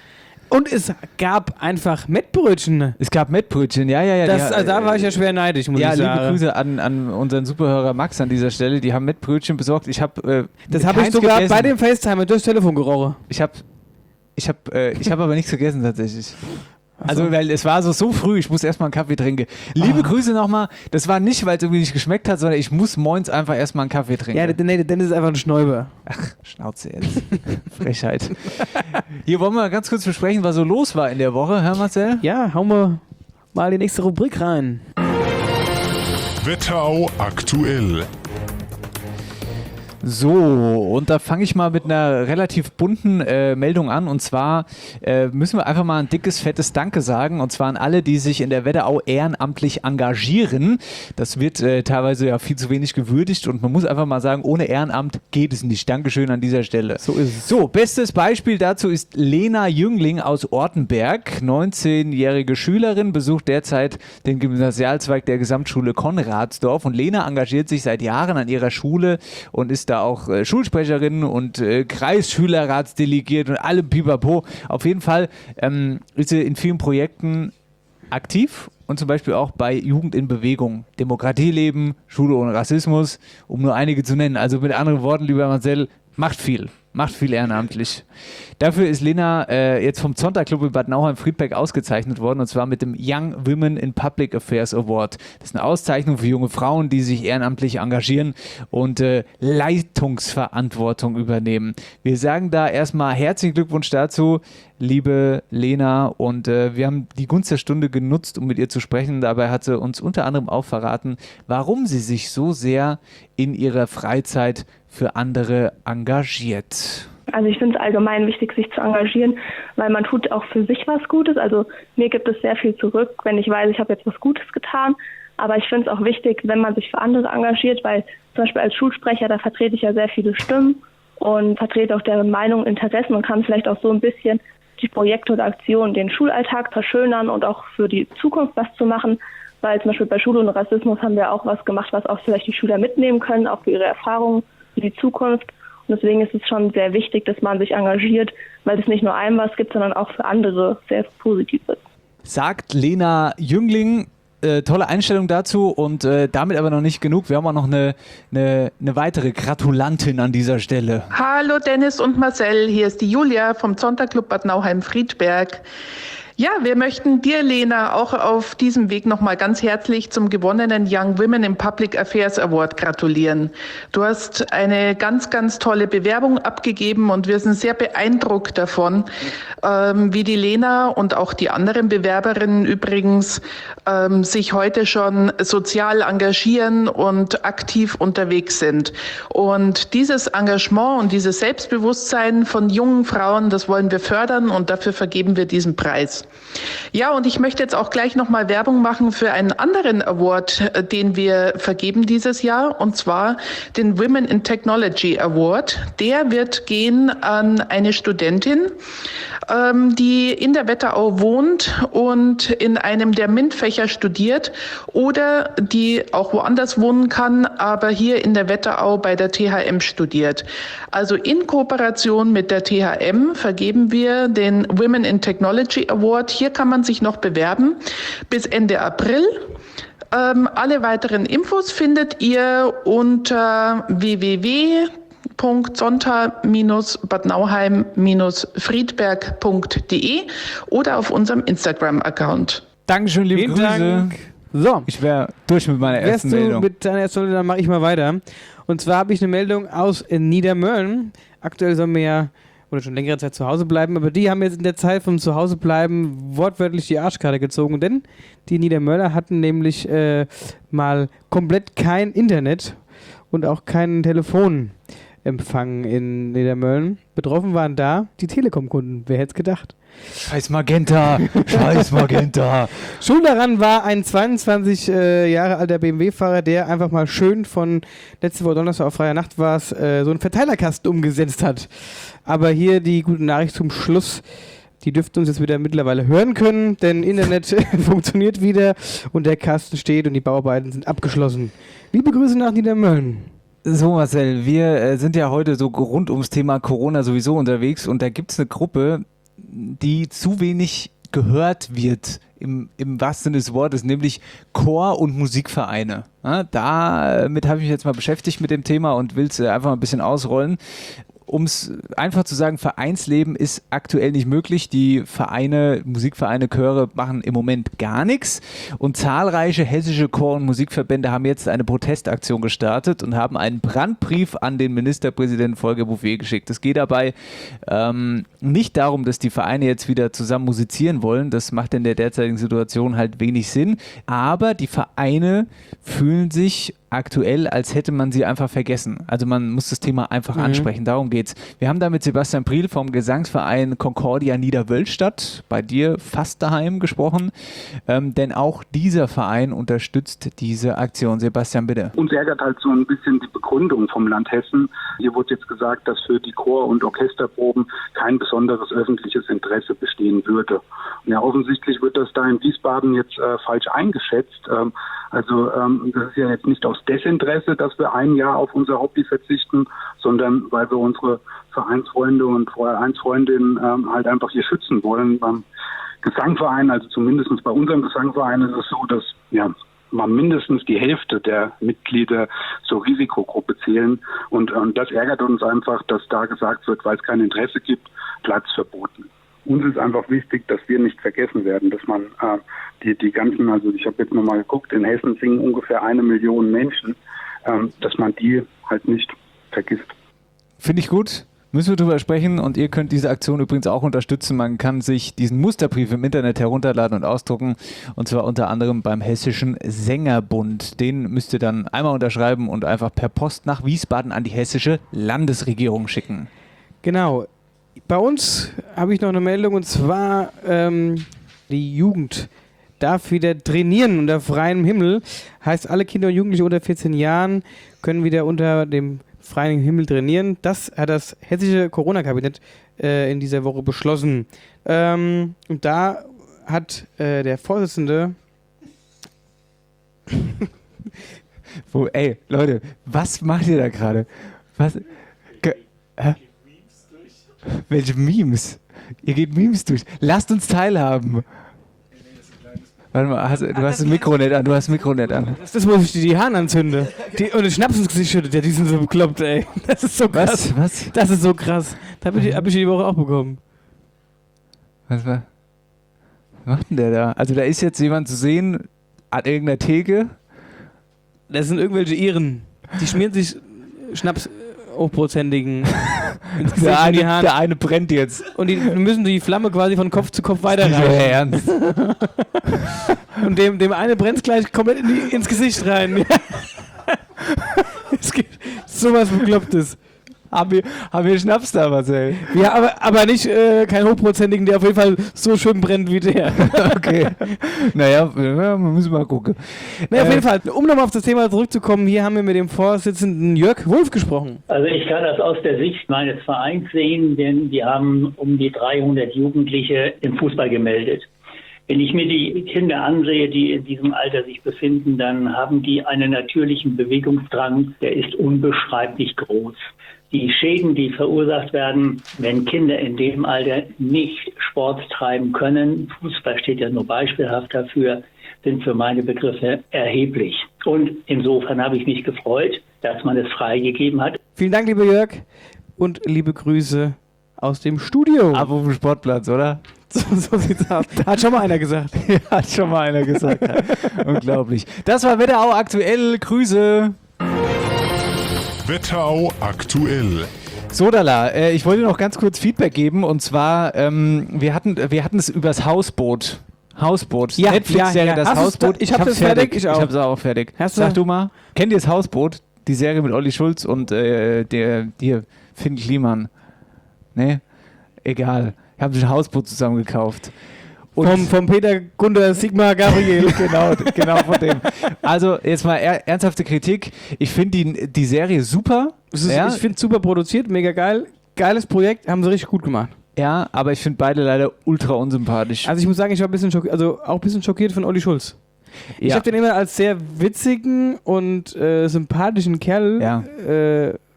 Und es gab einfach Mettbrötchen. Es gab Mettbrötchen, ja. Da war ich ja schwer neidisch, muss ich sagen. Ja, liebe Grüße an unseren Superhörer Max an dieser Stelle. Die haben Mettbrötchen besorgt. Das habe ich sogar gegessen. Bei dem FaceTime durchs Telefon gerochen. Ich hab aber nichts gegessen tatsächlich. Also, weil es war so früh, ich muss erstmal einen Kaffee trinken. Liebe Grüße nochmal, das war nicht, weil es irgendwie nicht geschmeckt hat, sondern ich muss morgens einfach erstmal einen Kaffee trinken. Ja, der Dennis ist einfach ein Schnäuber. Ach, Schnauze jetzt. Frechheit. Hier wollen wir ganz kurz besprechen, was so los war in der Woche, Herr Marcel? Ja, hauen wir mal die nächste Rubrik rein. Wetterau aktuell. So, und da fange ich mal mit einer relativ bunten Meldung an. Und zwar müssen wir einfach mal ein dickes, fettes Danke sagen. Und zwar an alle, die sich in der Wetterau ehrenamtlich engagieren. Das wird teilweise ja viel zu wenig gewürdigt. Und man muss einfach mal sagen, ohne Ehrenamt geht es nicht. Dankeschön an dieser Stelle. So ist es. So, bestes Beispiel dazu ist Lena Jüngling aus Ortenberg. 19-jährige Schülerin, besucht derzeit den Gymnasialzweig der Gesamtschule Konradsdorf. Und Lena engagiert sich seit Jahren an ihrer Schule und ist da auch Schulsprecherin und Kreisschülerratsdelegiert und alle pipapo. Auf jeden Fall ist sie in vielen Projekten aktiv und zum Beispiel auch bei Jugend in Bewegung, Demokratie leben, Schule ohne Rassismus, um nur einige zu nennen. Also mit anderen Worten, lieber Marcel, macht viel ehrenamtlich. Dafür ist Lena jetzt vom Zonta-Club in Bad Nauheim-Friedberg ausgezeichnet worden, und zwar mit dem Young Women in Public Affairs Award. Das ist eine Auszeichnung für junge Frauen, die sich ehrenamtlich engagieren und Leitungsverantwortung übernehmen. Wir sagen da erstmal herzlichen Glückwunsch dazu, liebe Lena, und wir haben die Gunst der Stunde genutzt, um mit ihr zu sprechen. Dabei hat sie uns unter anderem auch verraten, warum sie sich so sehr in ihrer Freizeit für andere engagiert. Also ich finde es allgemein wichtig, sich zu engagieren, weil man tut auch für sich was Gutes. Also mir gibt es sehr viel zurück, wenn ich weiß, ich habe jetzt was Gutes getan. Aber ich finde es auch wichtig, wenn man sich für andere engagiert, weil zum Beispiel als Schulsprecher, da vertrete ich ja sehr viele Stimmen und vertrete auch deren Meinung, Interessen und kann vielleicht auch so ein bisschen die Projekte oder Aktionen, den Schulalltag verschönern und auch für die Zukunft was zu machen. Weil zum Beispiel bei Schule und Rassismus haben wir auch was gemacht, was auch vielleicht die Schüler mitnehmen können, auch für ihre Erfahrungen, für die Zukunft. Und deswegen ist es schon sehr wichtig, dass man sich engagiert, weil es nicht nur einem was gibt, sondern auch für andere sehr positiv ist. Sagt Lena Jüngling. Tolle Einstellung dazu, und damit aber noch nicht genug. Wir haben auch noch eine weitere Gratulantin an dieser Stelle. Hallo Dennis und Marcel, hier ist die Julia vom Zonta-Club Bad Nauheim-Friedberg. Ja, wir möchten dir, Lena, auch auf diesem Weg nochmal ganz herzlich zum gewonnenen Young Women in Public Affairs Award gratulieren. Du hast eine ganz, ganz tolle Bewerbung abgegeben und wir sind sehr beeindruckt davon, wie die Lena und auch die anderen Bewerberinnen übrigens sich heute schon sozial engagieren und aktiv unterwegs sind. Und dieses Engagement und dieses Selbstbewusstsein von jungen Frauen, das wollen wir fördern, und dafür vergeben wir diesen Preis. Ja, und ich möchte jetzt auch gleich nochmal Werbung machen für einen anderen Award, den wir vergeben dieses Jahr, und zwar den Women in Technology Award. Der wird gehen an eine Studentin, die in der Wetterau wohnt und in einem der MINT-Fächer studiert oder die auch woanders wohnen kann, aber hier in der Wetterau bei der THM studiert. Also in Kooperation mit der THM vergeben wir den Women in Technology Award. Hier kann man sich noch bewerben bis Ende April. Alle weiteren Infos findet ihr unter www.zonta-badnauheim-friedberg.de oder auf unserem Instagram-Account. Dankeschön, liebe Grüße. Dank. So. Ich wäre durch mit meiner ersten Meldung. Mit deiner ersten Meldung, dann mache ich mal weiter. Und zwar habe ich eine Meldung aus Niedermölln. Aktuell sollen wir ja oder schon längere Zeit zu Hause bleiben, aber die haben jetzt in der Zeit vom Zuhausebleiben wortwörtlich die Arschkarte gezogen, denn die Niedermöller hatten nämlich mal komplett kein Internet und auch keinen Telefonempfang in Niedermölln. Betroffen waren da die Telekom-Kunden. Wer hätte es gedacht? Scheiß Magenta! Scheiß Magenta! Schuld daran war ein 22 Jahre alter BMW-Fahrer, der einfach mal schön von letzte Woche Donnerstag auf freie Nacht war es, so einen Verteilerkasten umgesetzt hat. Aber hier die gute Nachricht zum Schluss. Die dürften uns jetzt wieder mittlerweile hören können, denn Internet funktioniert wieder und der Kasten steht und die Bauarbeiten sind abgeschlossen. Liebe Grüße nach Niedermölln. So Marcel, wir sind ja heute so rund ums Thema Corona sowieso unterwegs, und da gibt es eine Gruppe, die zu wenig gehört wird im wahrsten Sinne des Wortes, nämlich Chor- und Musikvereine. Ja, damit habe ich mich jetzt mal beschäftigt mit dem Thema und will es einfach mal ein bisschen ausrollen. Um es einfach zu sagen, Vereinsleben ist aktuell nicht möglich. Die Vereine, Musikvereine, Chöre machen im Moment gar nichts. Und zahlreiche hessische Chor- und Musikverbände haben jetzt eine Protestaktion gestartet und haben einen Brandbrief an den Ministerpräsidenten Volker Bouffier geschickt. Es geht dabei nicht darum, dass die Vereine jetzt wieder zusammen musizieren wollen. Das macht in der derzeitigen Situation halt wenig Sinn. Aber die Vereine fühlen sich aktuell, als hätte man sie einfach vergessen. Also man muss das Thema einfach ansprechen, darum geht's. Wir haben da mit Sebastian Priel vom Gesangsverein Concordia Niederwölstadt, bei dir fast daheim, gesprochen, denn auch dieser Verein unterstützt diese Aktion. Sebastian, bitte. Uns ärgert halt so ein bisschen die Begründung vom Land Hessen. Hier wurde jetzt gesagt, dass für die Chor- und Orchesterproben kein besonderes öffentliches Interesse bestehen würde. Und ja, offensichtlich wird das da in Wiesbaden jetzt falsch eingeschätzt. Das ist ja jetzt nicht aus Desinteresse, dass wir ein Jahr auf unser Hobby verzichten, sondern weil wir unsere Vereinsfreunde und Vereinsfreundinnen halt einfach hier schützen wollen. Beim Gesangverein, also zumindest bei unserem Gesangverein, ist es so, dass mal mindestens die Hälfte der Mitglieder zur Risikogruppe zählen. Und das ärgert uns einfach, dass da gesagt wird, weil es kein Interesse gibt, Platz verboten. Uns ist einfach wichtig, dass wir nicht vergessen werden, dass man die ganzen, also ich habe jetzt nochmal geguckt, in Hessen singen ungefähr 1 Million Menschen, dass man die halt nicht vergisst. Finde ich gut. Müssen wir drüber sprechen und ihr könnt diese Aktion übrigens auch unterstützen. Man kann sich diesen Musterbrief im Internet herunterladen und ausdrucken und zwar unter anderem beim Hessischen Sängerbund. Den müsst ihr dann einmal unterschreiben und einfach per Post nach Wiesbaden an die hessische Landesregierung schicken. Genau. Bei uns habe ich noch eine Meldung und zwar die Jugend darf wieder trainieren unter freiem Himmel. Heißt, alle Kinder und Jugendliche unter 14 Jahren können wieder unter dem freien Himmel trainieren. Das hat das hessische Corona-Kabinett in dieser Woche beschlossen. Und da hat der Vorsitzende... Ey, Leute, was macht ihr da gerade? Was? Welche Memes? Ihr geht Memes durch. Lasst uns teilhaben. Warte mal, du hast das Mikro nicht an. Das ist das, wo ich die Haaren anzünde. Und den Schnaps ins Gesicht schüttet. Ja, die sind so bekloppt, ey. Das ist so krass. Was? Das ist so krass. Da hab ich die Woche auch bekommen. Was macht denn der da? Also da ist jetzt jemand zu sehen an irgendeiner Theke. Das sind irgendwelche Iren. Die schmieren sich Schnaps hochprozentigen. Der eine brennt jetzt. Und die müssen die Flamme quasi von Kopf zu Kopf weiterreichen. Ernst. Und dem eine brennt es gleich komplett ins Gesicht rein. Es gibt sowas Beklopptes. Haben wir Schnaps da, Marcel? Ja, aber nicht kein hochprozentigen, der auf jeden Fall so schön brennt wie der. Okay. Naja, wir müssen mal gucken. Auf jeden Fall, um nochmal auf das Thema zurückzukommen, hier haben wir mit dem Vorsitzenden Jörg Wulff gesprochen. Also ich kann das aus der Sicht meines Vereins sehen, denn wir haben um die 300 Jugendliche im Fußball gemeldet. Wenn ich mir die Kinder ansehe, die in diesem Alter sich befinden, dann haben die einen natürlichen Bewegungsdrang, der ist unbeschreiblich groß. Die Schäden, die verursacht werden, wenn Kinder in dem Alter nicht Sport treiben können, Fußball steht ja nur beispielhaft dafür, sind für meine Begriffe erheblich. Und insofern habe ich mich gefreut, dass man es freigegeben hat. Vielen Dank, lieber Jörg, und liebe Grüße aus dem Studio. Ab auf dem Sportplatz, oder? So sieht's aus. Hat schon mal einer gesagt. Ja, hat schon mal einer gesagt. Unglaublich. Das war Wetterau aktuell. Grüße. Wetterau aktuell. Sodala, ich wollte noch ganz kurz Feedback geben und zwar, wir hatten es übers Hausboot. Ja, Netflix-Serie, das Hausboot. Ich hab's fertig. Ich hab's auch fertig. Sag du mal, kennt ihr das Hausboot? Die Serie mit Olli Schulz und Finn Kliman. Ne? Egal. Ich habe ein Hausboot zusammen gekauft. Vom Peter Gunder Sigmar Gabriel. genau von dem. Also jetzt mal ernsthafte Kritik. Ich finde die Serie super. Ich finde es super produziert, mega geil. Geiles Projekt, haben sie richtig gut gemacht. Ja, aber ich finde beide leider ultra unsympathisch. Also ich muss sagen, ich war ein bisschen schockiert von Olli Schulz. Ja. Ich habe den immer als sehr witzigen und sympathischen Kerl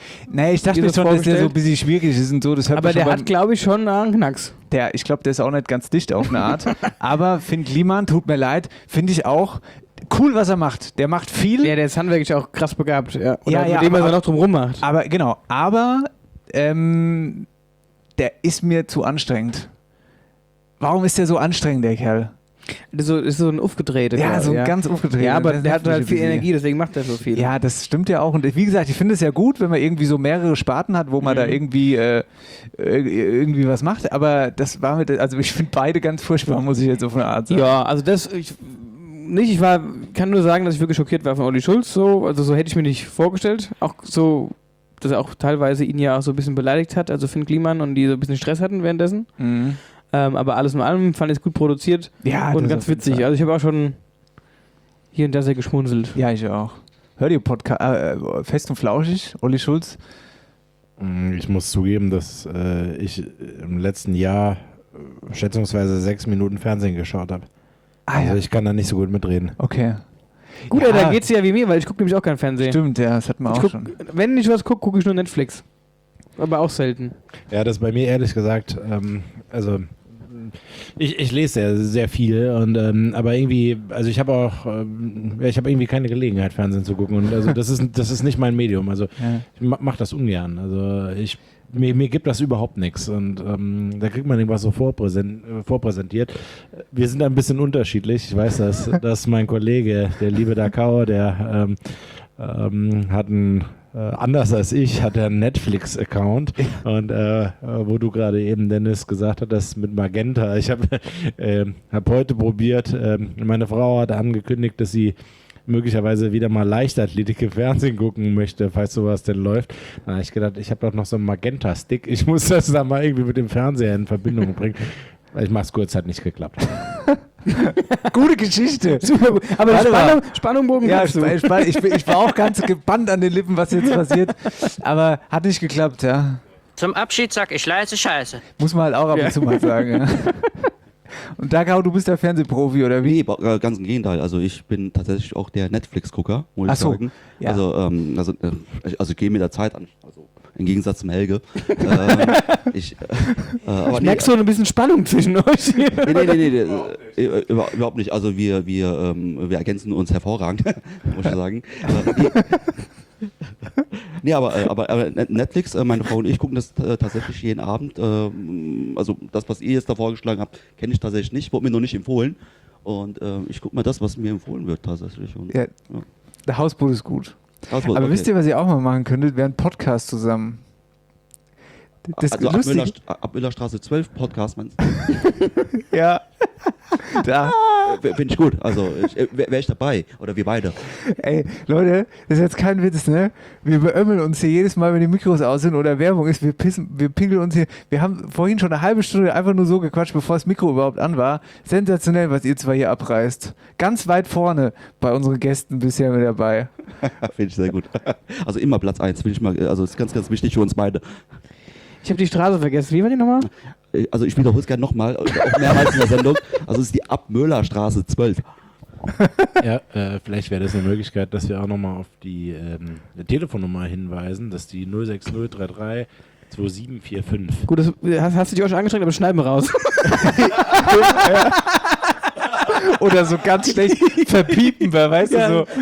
Nee, ich dachte Dir mir das schon, dass der so ein vorgestellt? bisschen schwierig ist und so. Das hört Aber man schon der hat, glaube ich, schon einen Knacks. ich glaube, der ist auch nicht ganz dicht auf eine Art. Aber Finn Kliman, tut mir leid, finde ich auch cool, was er macht. Der macht viel. Ja, der ist handwerklich auch krass begabt. Ja. Und Ja, mit ja, dem, was aber- er noch drum rum macht. Aber genau, der ist mir zu anstrengend. Warum ist der so anstrengend, der Kerl? Das ist so ein aufgedrehter. Ja, Kerl, so ein ganz aufgedrehter. Ja, aber Das der hat nervt halt mich viel ein bisschen. Energie, deswegen macht er so viel. Ja, das stimmt ja auch. Und wie gesagt, ich finde es ja gut, wenn man irgendwie so mehrere Sparten hat, wo man da irgendwie was macht. Aber das war also ich finde beide ganz furchtbar, muss ich jetzt auf eine Art sagen. Ja, also kann nur sagen, dass ich wirklich schockiert war von Olli Schulz. Also so hätte ich mir nicht vorgestellt. Auch so, dass er auch teilweise ihn ja auch so ein bisschen beleidigt hat, also Finn Kliman, und die so ein bisschen Stress hatten währenddessen. Mhm. Aber alles in allem fand ich es gut produziert Ja, und das ganz auf jeden witzig. Fall. Also ich habe auch schon hier und da sehr geschmunzelt. Ja, ich auch. Hört ihr Podcast Fest und Flauschig, Olli Schulz? Ich muss zugeben, dass ich im letzten Jahr schätzungsweise 6 Minuten Fernsehen geschaut habe. Also ich kann da nicht so gut mitreden. Okay. Gut, Ja. ey, da geht's ja wie mir, weil ich gucke nämlich auch kein Fernsehen. Stimmt, ja, das hatten wir auch schon. Wenn ich was gucke, gucke ich nur Netflix. Aber auch selten. Ja, das ist bei mir ehrlich gesagt, also ich lese sehr, sehr viel und aber irgendwie, also ich habe auch, ich habe irgendwie keine Gelegenheit, Fernsehen zu gucken, und also das ist nicht mein Medium. Also ich mache das ungern. Also mir gibt das überhaupt nichts, und da kriegt man irgendwas so vorpräsentiert. Wir sind ein bisschen unterschiedlich. Ich weiß, dass mein Kollege, der liebe Dakau, der hat einen anders als ich, hat er einen Netflix-Account, und wo du gerade eben, Dennis, gesagt hast, das mit Magenta. Ich habe heute probiert, meine Frau hat angekündigt, dass sie möglicherweise wieder mal Leichtathletik im Fernsehen gucken möchte, falls sowas denn läuft. Da habe ich gedacht, ich habe doch noch so einen Magenta-Stick, ich muss das da mal irgendwie mit dem Fernseher in Verbindung bringen. Ich mach's kurz, hat nicht geklappt. Gute Geschichte. Super gut. Aber Spannung ja, hast du. ich war auch ganz gebannt an den Lippen, was jetzt passiert. Aber hat nicht geklappt, ja. Zum Abschied sag ich leise Scheiße. Muss man halt auch ab und zu mal sagen, ja. Und Dakau, du bist der Fernsehprofi, oder wie? Nee, ganz im Gegenteil. Also ich bin tatsächlich auch der Netflix-Gucker, muss ich sagen. Ja. Also ich gehe mit der Zeit an. Also im Gegensatz zum Helge. Ich merke so ein bisschen Spannung zwischen euch. Nee, überhaupt nicht. Also wir ergänzen uns hervorragend, muss ich sagen. Nee, aber Netflix, meine Frau und ich gucken das tatsächlich jeden Abend. Also das, was ihr jetzt da vorgeschlagen habt, kenne ich tatsächlich nicht, wurde mir noch nicht empfohlen. Und ich gucke mal das, was mir empfohlen wird tatsächlich. Und, Ja. Der Hausboot ist gut. Hausboot, Aber okay. wisst ihr, was ihr auch mal machen könntet? Wäre ein Podcast zusammen. Das also lustig. ab Müllerstraße 12 Podcast, meinst du? Ja. Da. Finde ich gut. Also wäre ich dabei. Oder wir beide. Ey, Leute, das ist jetzt kein Witz, ne? Wir beömmeln uns hier jedes Mal, wenn die Mikros aus sind oder Werbung ist. Wir pinkeln uns hier. Wir haben vorhin schon eine halbe Stunde einfach nur so gequatscht, bevor das Mikro überhaupt an war. Sensationell, was ihr zwei hier abreißt. Ganz weit vorne bei unseren Gästen bisher mit dabei. Finde ich sehr gut. Also immer Platz 1. Also ist ganz, ganz wichtig für uns beide. Ich habe die Straße vergessen. Wie war die nochmal? Also ich wiederhole es gerne nochmal, auch mehrmals in der Sendung. Also es ist die Ab-Möller-Straße 12. Ja, vielleicht wäre das eine Möglichkeit, dass wir auch nochmal auf die Telefonnummer hinweisen, dass die 06033 2745. Gut, hast du dich auch schon angestrengt, aber schneiden wir raus. Oder so ganz schlecht verpiepen, weißt du so.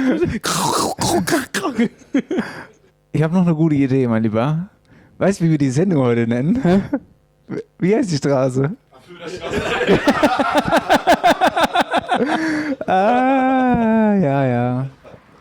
Ich habe noch eine gute Idee, mein Lieber. Weißt du, wie wir die Sendung heute nennen? Wie heißt die Straße? Ja.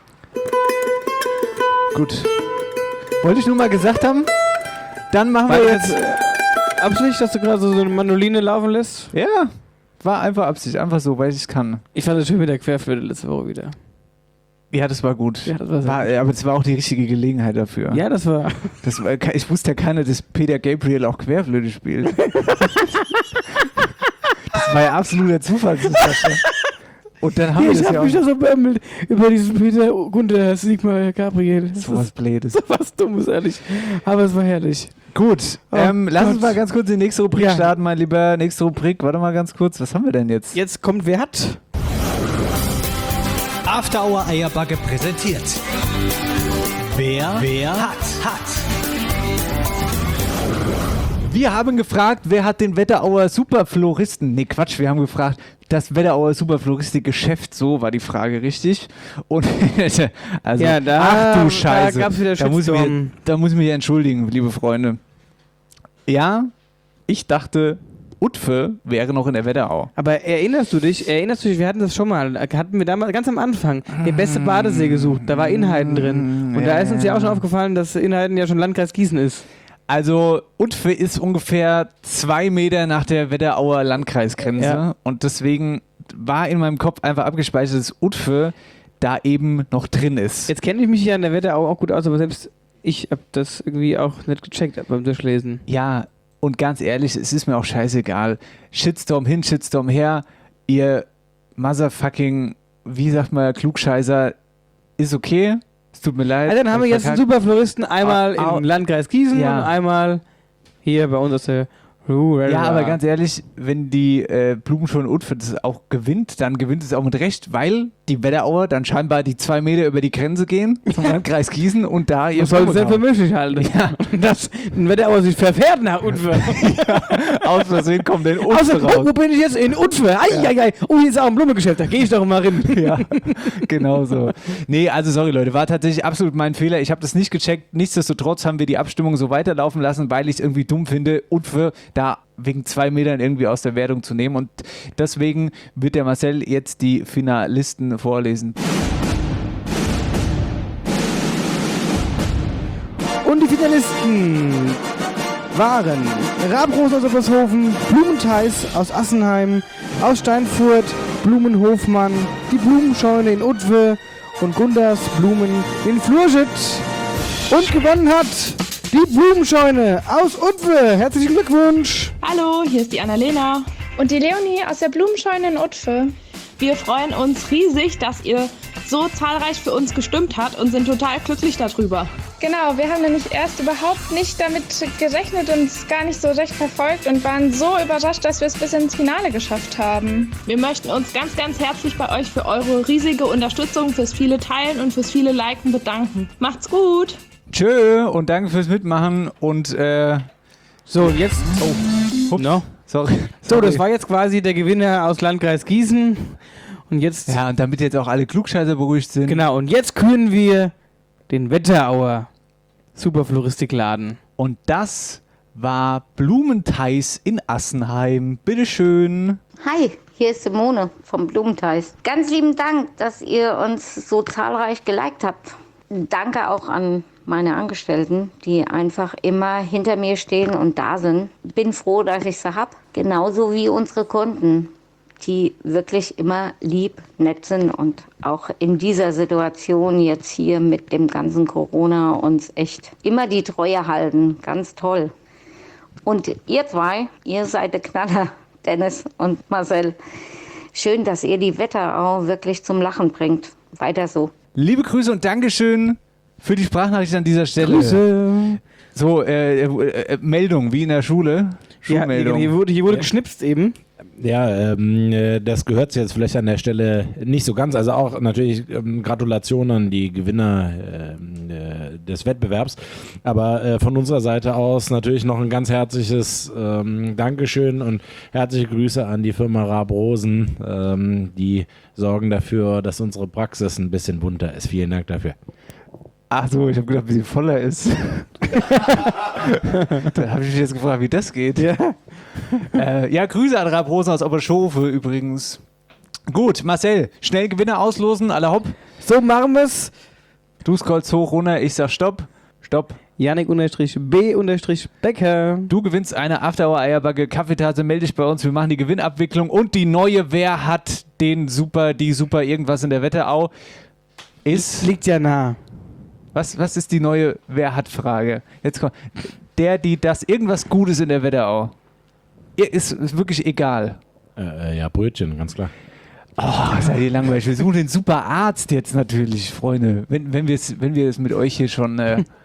Gut. Wollte ich nur mal gesagt haben. Dann machen wir jetzt... Absicht, dass du gerade so eine Mandoline laufen lässt? Ja, war einfach Absicht. Einfach so, weil ich es kann. Ich fand es schön mit der Querflöte letzte Woche wieder. Ja, das war gut. Ja, das war sehr gut. Aber es war auch die richtige Gelegenheit dafür. Ja, das war... Ich wusste ja keiner, dass Peter Gabriel auch Querflöte spielt. Das war ja absoluter Zufall. Und dann haben wir das ich ja hab auch... mich da so beömmelt über diesen Peter Gunther, Sigmar Gabriel. So was Blödes. So was Dummes, ehrlich. Aber es war herrlich. Gut, lass uns mal ganz kurz die nächste Rubrik starten, mein Lieber. Nächste Rubrik, warte mal ganz kurz. Was haben wir denn jetzt? Jetzt kommt Wer hat? After Hour Eierbacke präsentiert. Wer hat? Wir haben gefragt, wer hat den Wetterauer Superfloristen? Nee, Quatsch, wir haben gefragt, das Wetterauer Superfloristik-Geschäft, so war die Frage richtig. Und also, Ja, ach du Scheiße. Da gab's wieder da muss ich mich entschuldigen, liebe Freunde. Ja, ich dachte, Utfe wäre noch in der Wetterau. Aber erinnerst du dich, wir hatten das schon mal, hatten wir damals ganz am Anfang den beste Badesee gesucht, da war Inheiden drin. Und da ist uns ja auch schon aufgefallen, dass Inheiden ja schon Landkreis Gießen ist. Also Utfe ist ungefähr 2 Meter nach der Wetterauer Landkreisgrenze. Ja. Und deswegen war in meinem Kopf einfach abgespeichert, dass Utfe da eben noch drin ist. Jetzt kenne ich mich ja in der Wetterau auch gut aus, aber selbst ich habe das irgendwie auch nicht gecheckt beim Durchlesen. Ja, und ganz ehrlich, es ist mir auch scheißegal. Shitstorm hin, Shitstorm her. Ihr Motherfucking, wie sagt man, Klugscheißer, ist okay. Es tut mir leid. Also dann haben wir jetzt einen Superfloristen einmal im Landkreis Gießen Ja. und einmal hier bei uns aus der Ja, aber ganz ehrlich, wenn die Blumenscheune Utfe das auch gewinnt, dann gewinnt es auch mit Recht, weil die Wetterauer dann scheinbar die 2 Meter über die Grenze gehen zum Landkreis Gießen und da ihr Das soll es denn für möglich halten. Ja. Dass ein Wetterauer sich verfährt nach Utfe. Aus Versehen kommt der in Utfe Also, raus. wo bin ich jetzt? In Utfe. Eieiei. Oh, hier ist auch ein Blumengeschäft, da gehe ich doch mal rein. Ja, genau so. Nee, also sorry Leute, war tatsächlich absolut mein Fehler. Ich habe das nicht gecheckt. Nichtsdestotrotz haben wir die Abstimmung so weiterlaufen lassen, weil ich es irgendwie dumm finde, Utfe da wegen 2 Metern irgendwie aus der Wertung zu nehmen. Und deswegen wird der Marcel jetzt die Finalisten vorlesen. Und die Finalisten waren Rabrosen aus Oppershofen, Blumentheis aus Assenheim, aus Steinfurt, Blumenhofmann, die Blumenscheune in Utwe und Gunders Blumen in Flurschütt. Und gewonnen hat die Blumenscheune aus Utwe. Herzlichen Glückwunsch! Hallo, hier ist die Annalena. Und die Leonie aus der Blumenscheune in Utfe. Wir freuen uns riesig, dass ihr so zahlreich für uns gestimmt habt und sind total glücklich darüber. Genau, wir haben nämlich erst überhaupt nicht damit gerechnet und es gar nicht so recht verfolgt und waren so überrascht, dass wir es bis ins Finale geschafft haben. Wir möchten uns ganz, ganz herzlich bei euch für eure riesige Unterstützung, fürs viele Teilen und fürs viele Liken bedanken. Macht's gut! Tschö und danke fürs Mitmachen und so, jetzt... Oh, no. Sorry. So, das war jetzt quasi der Gewinner aus Landkreis Gießen. Und jetzt... Ja, und damit jetzt auch alle Klugscheißer beruhigt sind. Genau, und jetzt küren wir den Wetterauer Superfloristikladen. Und das war Blumentheis in Assenheim. Bitteschön. Hi, hier ist Simone vom Blumentheis. Ganz lieben Dank, dass ihr uns so zahlreich geliked habt. Danke auch an meine Angestellten, die einfach immer hinter mir stehen und da sind. Bin froh, dass ich sie habe. Genauso wie unsere Kunden, die wirklich immer lieb, nett sind und auch in dieser Situation jetzt hier mit dem ganzen Corona uns echt immer die Treue halten. Ganz toll. Und ihr zwei, ihr seid der Knaller, Dennis und Marcel. Schön, dass ihr die Wetterau wirklich zum Lachen bringt. Weiter so. Liebe Grüße und Dankeschön für die Sprachnachricht an dieser Stelle. Grüße. So, Meldung, wie in der Schule. Schulmeldung. Ja, hier wurde geschnipst eben. Ja, das gehört jetzt vielleicht an der Stelle nicht so ganz. Also auch natürlich Gratulation an die Gewinner des Wettbewerbs. Aber von unserer Seite aus natürlich noch ein ganz herzliches Dankeschön und herzliche Grüße an die Firma Rabrosen. Die sorgen dafür, dass unsere Praxis ein bisschen bunter ist. Vielen Dank dafür. Ach so, ich habe gedacht, wie sie voller ist. Da habe ich mich jetzt gefragt, wie das geht. Ja, ja, Grüße an Rabrosen aus Oppershofe übrigens. Gut, Marcel, schnell Gewinner auslosen, alle hopp. So machen wir's. Du scrollst hoch, runter, ich sag Stopp. Stopp. Janik_B_Becker. Du gewinnst eine After-Hour-Eierbacke Kaffeetasse, melde dich bei uns, wir machen die Gewinnabwicklung und die neue Wer hat die super irgendwas in der Wetterau ist... Liegt ja nah. Was ist die neue Wer hat Frage? Jetzt kommt die das irgendwas Gutes in der Wetterau. Ist wirklich egal. Ja, Brötchen, ganz klar. Oh, seid ihr langweilig. Wir suchen den super Arzt jetzt natürlich, Freunde. Wenn wir es mit euch hier schon...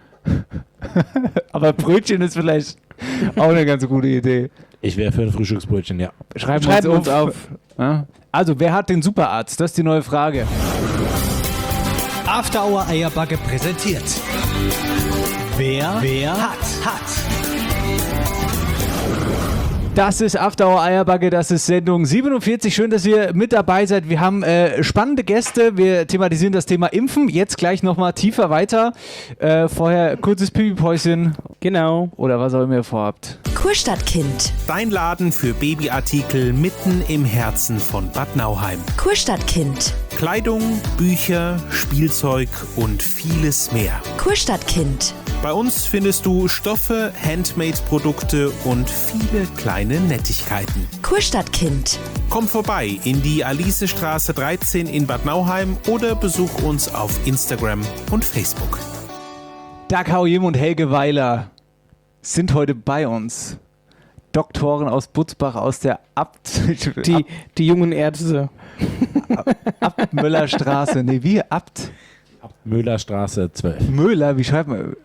Aber Brötchen ist vielleicht auch eine ganz gute Idee. Ich wäre für ein Frühstücksbrötchen, ja. Schreiben uns auf. Ja? Also, wer hat den Superarzt? Das ist die neue Frage. After Hour Eierbacke präsentiert Wer hat. Das ist After Hour Eierbacke, das ist Sendung 47. Schön, dass ihr mit dabei seid. Wir haben spannende Gäste. Wir thematisieren das Thema Impfen. Jetzt gleich nochmal tiefer weiter. Vorher kurzes Pipi-Päuschen. Genau. Oder was auch immer ihr vorhabt. Kurstadtkind. Dein Laden für Babyartikel mitten im Herzen von Bad Nauheim. Kurstadtkind. Kleidung, Bücher, Spielzeug und vieles mehr. Kurstadtkind. Bei uns findest du Stoffe, Handmade-Produkte und viele kleine Nettigkeiten. Kurstadtkind. Komm vorbei in die Alicestraße 13 in Bad Nauheim oder besuch uns auf Instagram und Facebook. Dag Haujim und Helge Weiler sind heute bei uns. Doktoren aus Butzbach aus der Die jungen Ärzte. Abtmöllerstraße. Nee, wie? Abtmöllerstraße 12. Möller, wie schreibt man?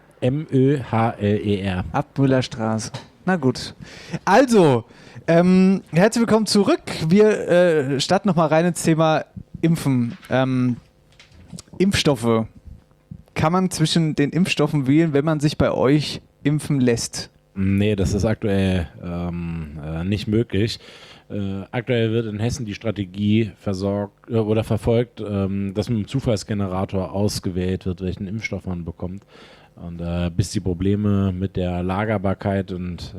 M-Ö-H-L-E-R. Abtmöllerstraße. Na gut. Also, herzlich willkommen zurück. Wir starten nochmal rein ins Thema Impfen. Impfstoffe. Kann man zwischen den Impfstoffen wählen, wenn man sich bei euch impfen lässt? Nee, das ist aktuell nicht möglich. Aktuell wird in Hessen die Strategie verfolgt, dass mit dem Zufallsgenerator ausgewählt wird, welchen Impfstoff man bekommt. Und bis die Probleme mit der Lagerbarkeit und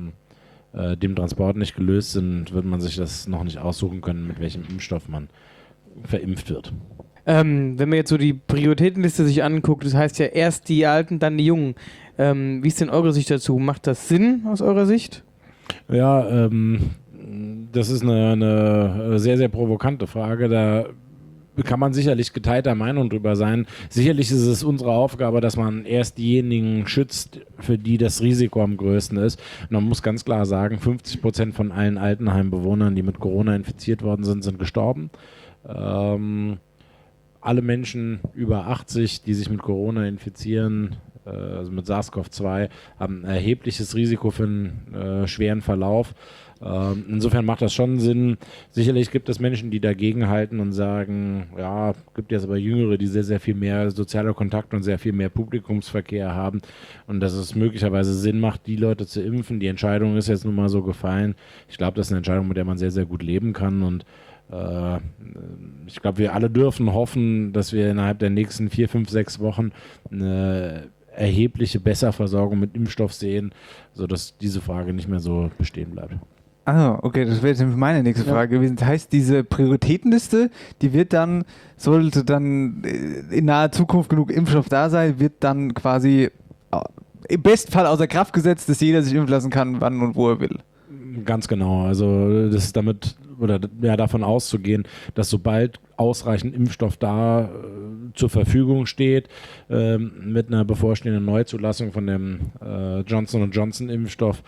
dem Transport nicht gelöst sind, wird man sich das noch nicht aussuchen können, mit welchem Impfstoff man verimpft wird. Wenn man jetzt so die Prioritätenliste sich anguckt, das heißt ja erst die Alten, dann die Jungen. Wie ist denn eure Sicht dazu? Macht das Sinn aus eurer Sicht? Ja, das ist eine sehr, sehr provokante Frage. Da kann man sicherlich geteilter Meinung drüber sein. Sicherlich ist es unsere Aufgabe, dass man erst diejenigen schützt, für die das Risiko am größten ist. Und man muss ganz klar sagen, 50% von allen Altenheimbewohnern, die mit Corona infiziert worden sind, sind gestorben. Alle Menschen über 80, die sich mit Corona infizieren, also mit SARS-CoV-2, haben ein erhebliches Risiko für einen schweren Verlauf. Insofern macht das schon Sinn. Sicherlich gibt es Menschen, die dagegen halten und sagen, ja, gibt jetzt aber Jüngere, die sehr, sehr viel mehr soziale Kontakte und sehr viel mehr Publikumsverkehr haben und dass es möglicherweise Sinn macht, die Leute zu impfen. Die Entscheidung ist jetzt nun mal so gefallen. Ich glaube, das ist eine Entscheidung, mit der man sehr, sehr gut leben kann und ich glaube, wir alle dürfen hoffen, dass wir innerhalb der nächsten 4, 5, 6 Wochen eine erhebliche Besserversorgung mit Impfstoff sehen, sodass diese Frage nicht mehr so bestehen bleibt. Ah, okay, das wäre jetzt nämlich meine nächste Frage gewesen. Das heißt, diese Prioritätenliste, die wird dann, sollte dann in naher Zukunft genug Impfstoff da sein, wird dann quasi im besten Fall außer Kraft gesetzt, dass jeder sich impfen lassen kann, wann und wo er will. Ganz genau. Also das ist davon auszugehen, dass sobald ausreichend Impfstoff da zur Verfügung steht, mit einer bevorstehenden Neuzulassung von dem Johnson & Johnson Impfstoff,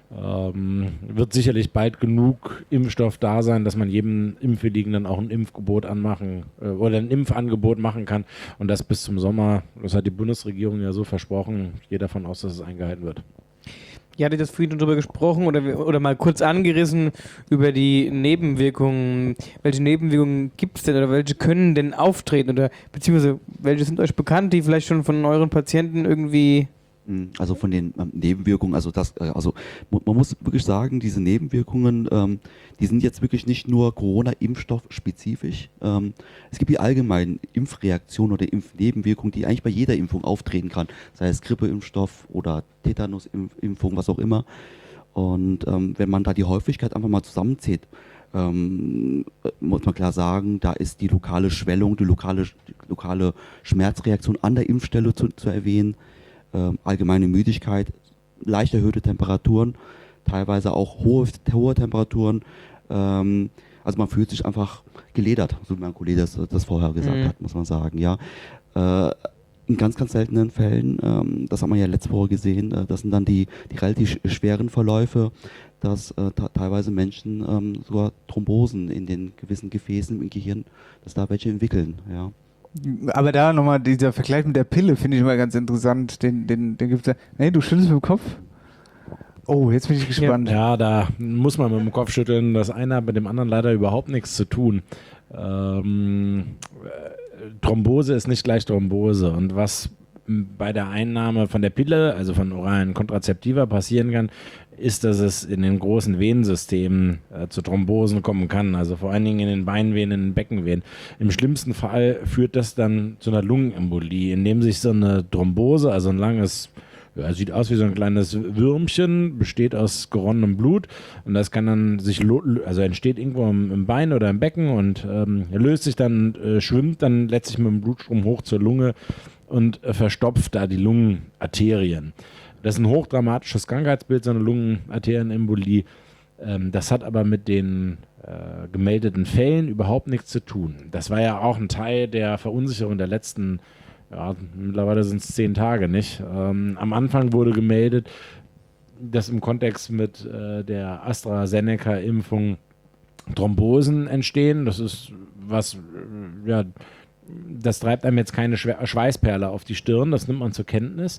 wird sicherlich bald genug Impfstoff da sein, dass man jedem Impfwilligen dann auch ein Impfgebot oder ein Impfangebot machen kann und das bis zum Sommer. Das hat die Bundesregierung ja so versprochen. Ich gehe davon aus, dass es eingehalten wird. Ihr hattet das vorhin schon drüber gesprochen oder mal kurz angerissen über die Nebenwirkungen. Welche Nebenwirkungen gibt es denn oder welche können denn auftreten oder beziehungsweise welche sind euch bekannt, die vielleicht schon von euren Patienten irgendwie... Also von den Nebenwirkungen, also man muss wirklich sagen, diese Nebenwirkungen, die sind jetzt wirklich nicht nur Corona-Impfstoff-spezifisch. Es gibt die allgemeinen Impfreaktionen oder Impfnebenwirkungen, die eigentlich bei jeder Impfung auftreten kann, sei es Grippeimpfstoff oder Tetanusimpfung, was auch immer. Und wenn man da die Häufigkeit einfach mal zusammenzählt, muss man klar sagen, da ist die lokale Schwellung, die lokale Schmerzreaktion an der Impfstelle zu erwähnen. Allgemeine Müdigkeit, leicht erhöhte Temperaturen, teilweise auch hohe Temperaturen. Also man fühlt sich einfach geledert, so wie mein Kollege das vorher gesagt hat, muss man sagen. Ja. In ganz, ganz seltenen Fällen, das haben wir ja letzte Woche gesehen, das sind dann die relativ schweren Verläufe, dass teilweise Menschen sogar Thrombosen in den gewissen Gefäßen im Gehirn, dass da welche entwickeln. Ja. Aber da nochmal dieser Vergleich mit der Pille finde ich immer ganz interessant. Den gibt es ja. Nee, du schüttelst mit dem Kopf? Oh, jetzt bin ich gespannt. Ja, da muss man mit dem Kopf schütteln. Das eine hat mit dem anderen leider überhaupt nichts zu tun. Thrombose ist nicht gleich Thrombose. Und was bei der Einnahme von der Pille, also von oralen Kontrazeptiva, passieren kann, ist, dass es in den großen Venensystemen zu Thrombosen kommen kann, also vor allen Dingen in den Beinvenen, in den Beckenvenen. Im schlimmsten Fall führt das dann zu einer Lungenembolie, indem sich so eine Thrombose, also ein langes, sieht aus wie so ein kleines Würmchen, besteht aus geronnenem Blut und das kann dann entsteht irgendwo im Bein oder im Becken und löst sich dann, schwimmt dann letztlich mit dem Blutstrom hoch zur Lunge und verstopft da die Lungenarterien. Das ist ein hochdramatisches Krankheitsbild, so eine Lungenarterienembolie. Das hat aber mit den gemeldeten Fällen überhaupt nichts zu tun. Das war ja auch ein Teil der Verunsicherung der letzten, mittlerweile sind es 10 Tage, nicht? Am Anfang wurde gemeldet, dass im Kontext mit der AstraZeneca-Impfung Thrombosen entstehen. Das ist was, das treibt einem jetzt keine Schweißperle auf die Stirn, das nimmt man zur Kenntnis.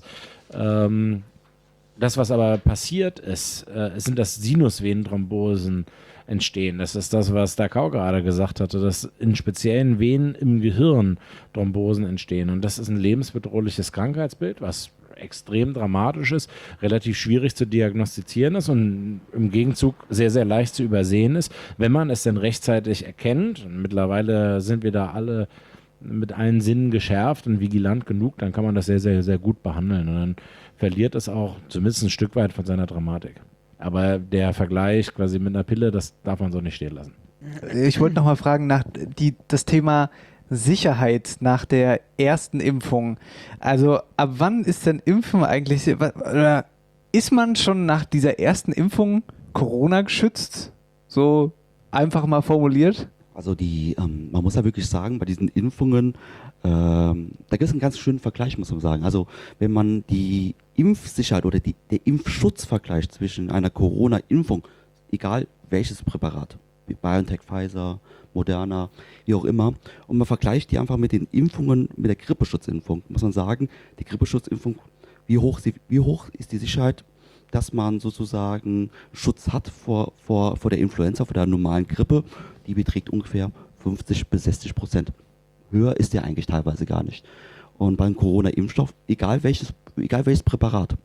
Das, was aber passiert ist, sind, dass Sinusvenenthrombosen entstehen. Das ist das, was Dakau gerade gesagt hatte, dass in speziellen Venen im Gehirn Thrombosen entstehen. Und das ist ein lebensbedrohliches Krankheitsbild, was extrem dramatisch ist, relativ schwierig zu diagnostizieren ist und im Gegenzug sehr, sehr leicht zu übersehen ist, wenn man es denn rechtzeitig erkennt. Und mittlerweile sind wir da alle mit allen Sinnen geschärft und vigilant genug, dann kann man das sehr, sehr, sehr gut behandeln. Und dann verliert es auch zumindest ein Stück weit von seiner Dramatik. Aber der Vergleich quasi mit einer Pille, das darf man so nicht stehen lassen. Ich wollte noch mal fragen nach das Thema Sicherheit nach der ersten Impfung. Also ab wann ist denn Impfen eigentlich, oder ist man schon nach dieser ersten Impfung Corona geschützt? So einfach mal formuliert? Also man muss ja wirklich sagen, bei diesen Impfungen, da gibt es einen ganz schönen Vergleich, muss man sagen. Also wenn man die Impfsicherheit oder der Impfschutzvergleich zwischen einer Corona-Impfung, egal welches Präparat, wie BioNTech, Pfizer, Moderna, wie auch immer, und man vergleicht die einfach mit den Impfungen, mit der Grippeschutzimpfung, muss man sagen, die Grippeschutzimpfung, wie hoch ist die Sicherheit, dass man sozusagen Schutz hat vor der Influenza, vor der normalen Grippe, die beträgt ungefähr 50-60%. Höher ist der eigentlich teilweise gar nicht. Und beim Corona-Impfstoff, egal welches Präparat,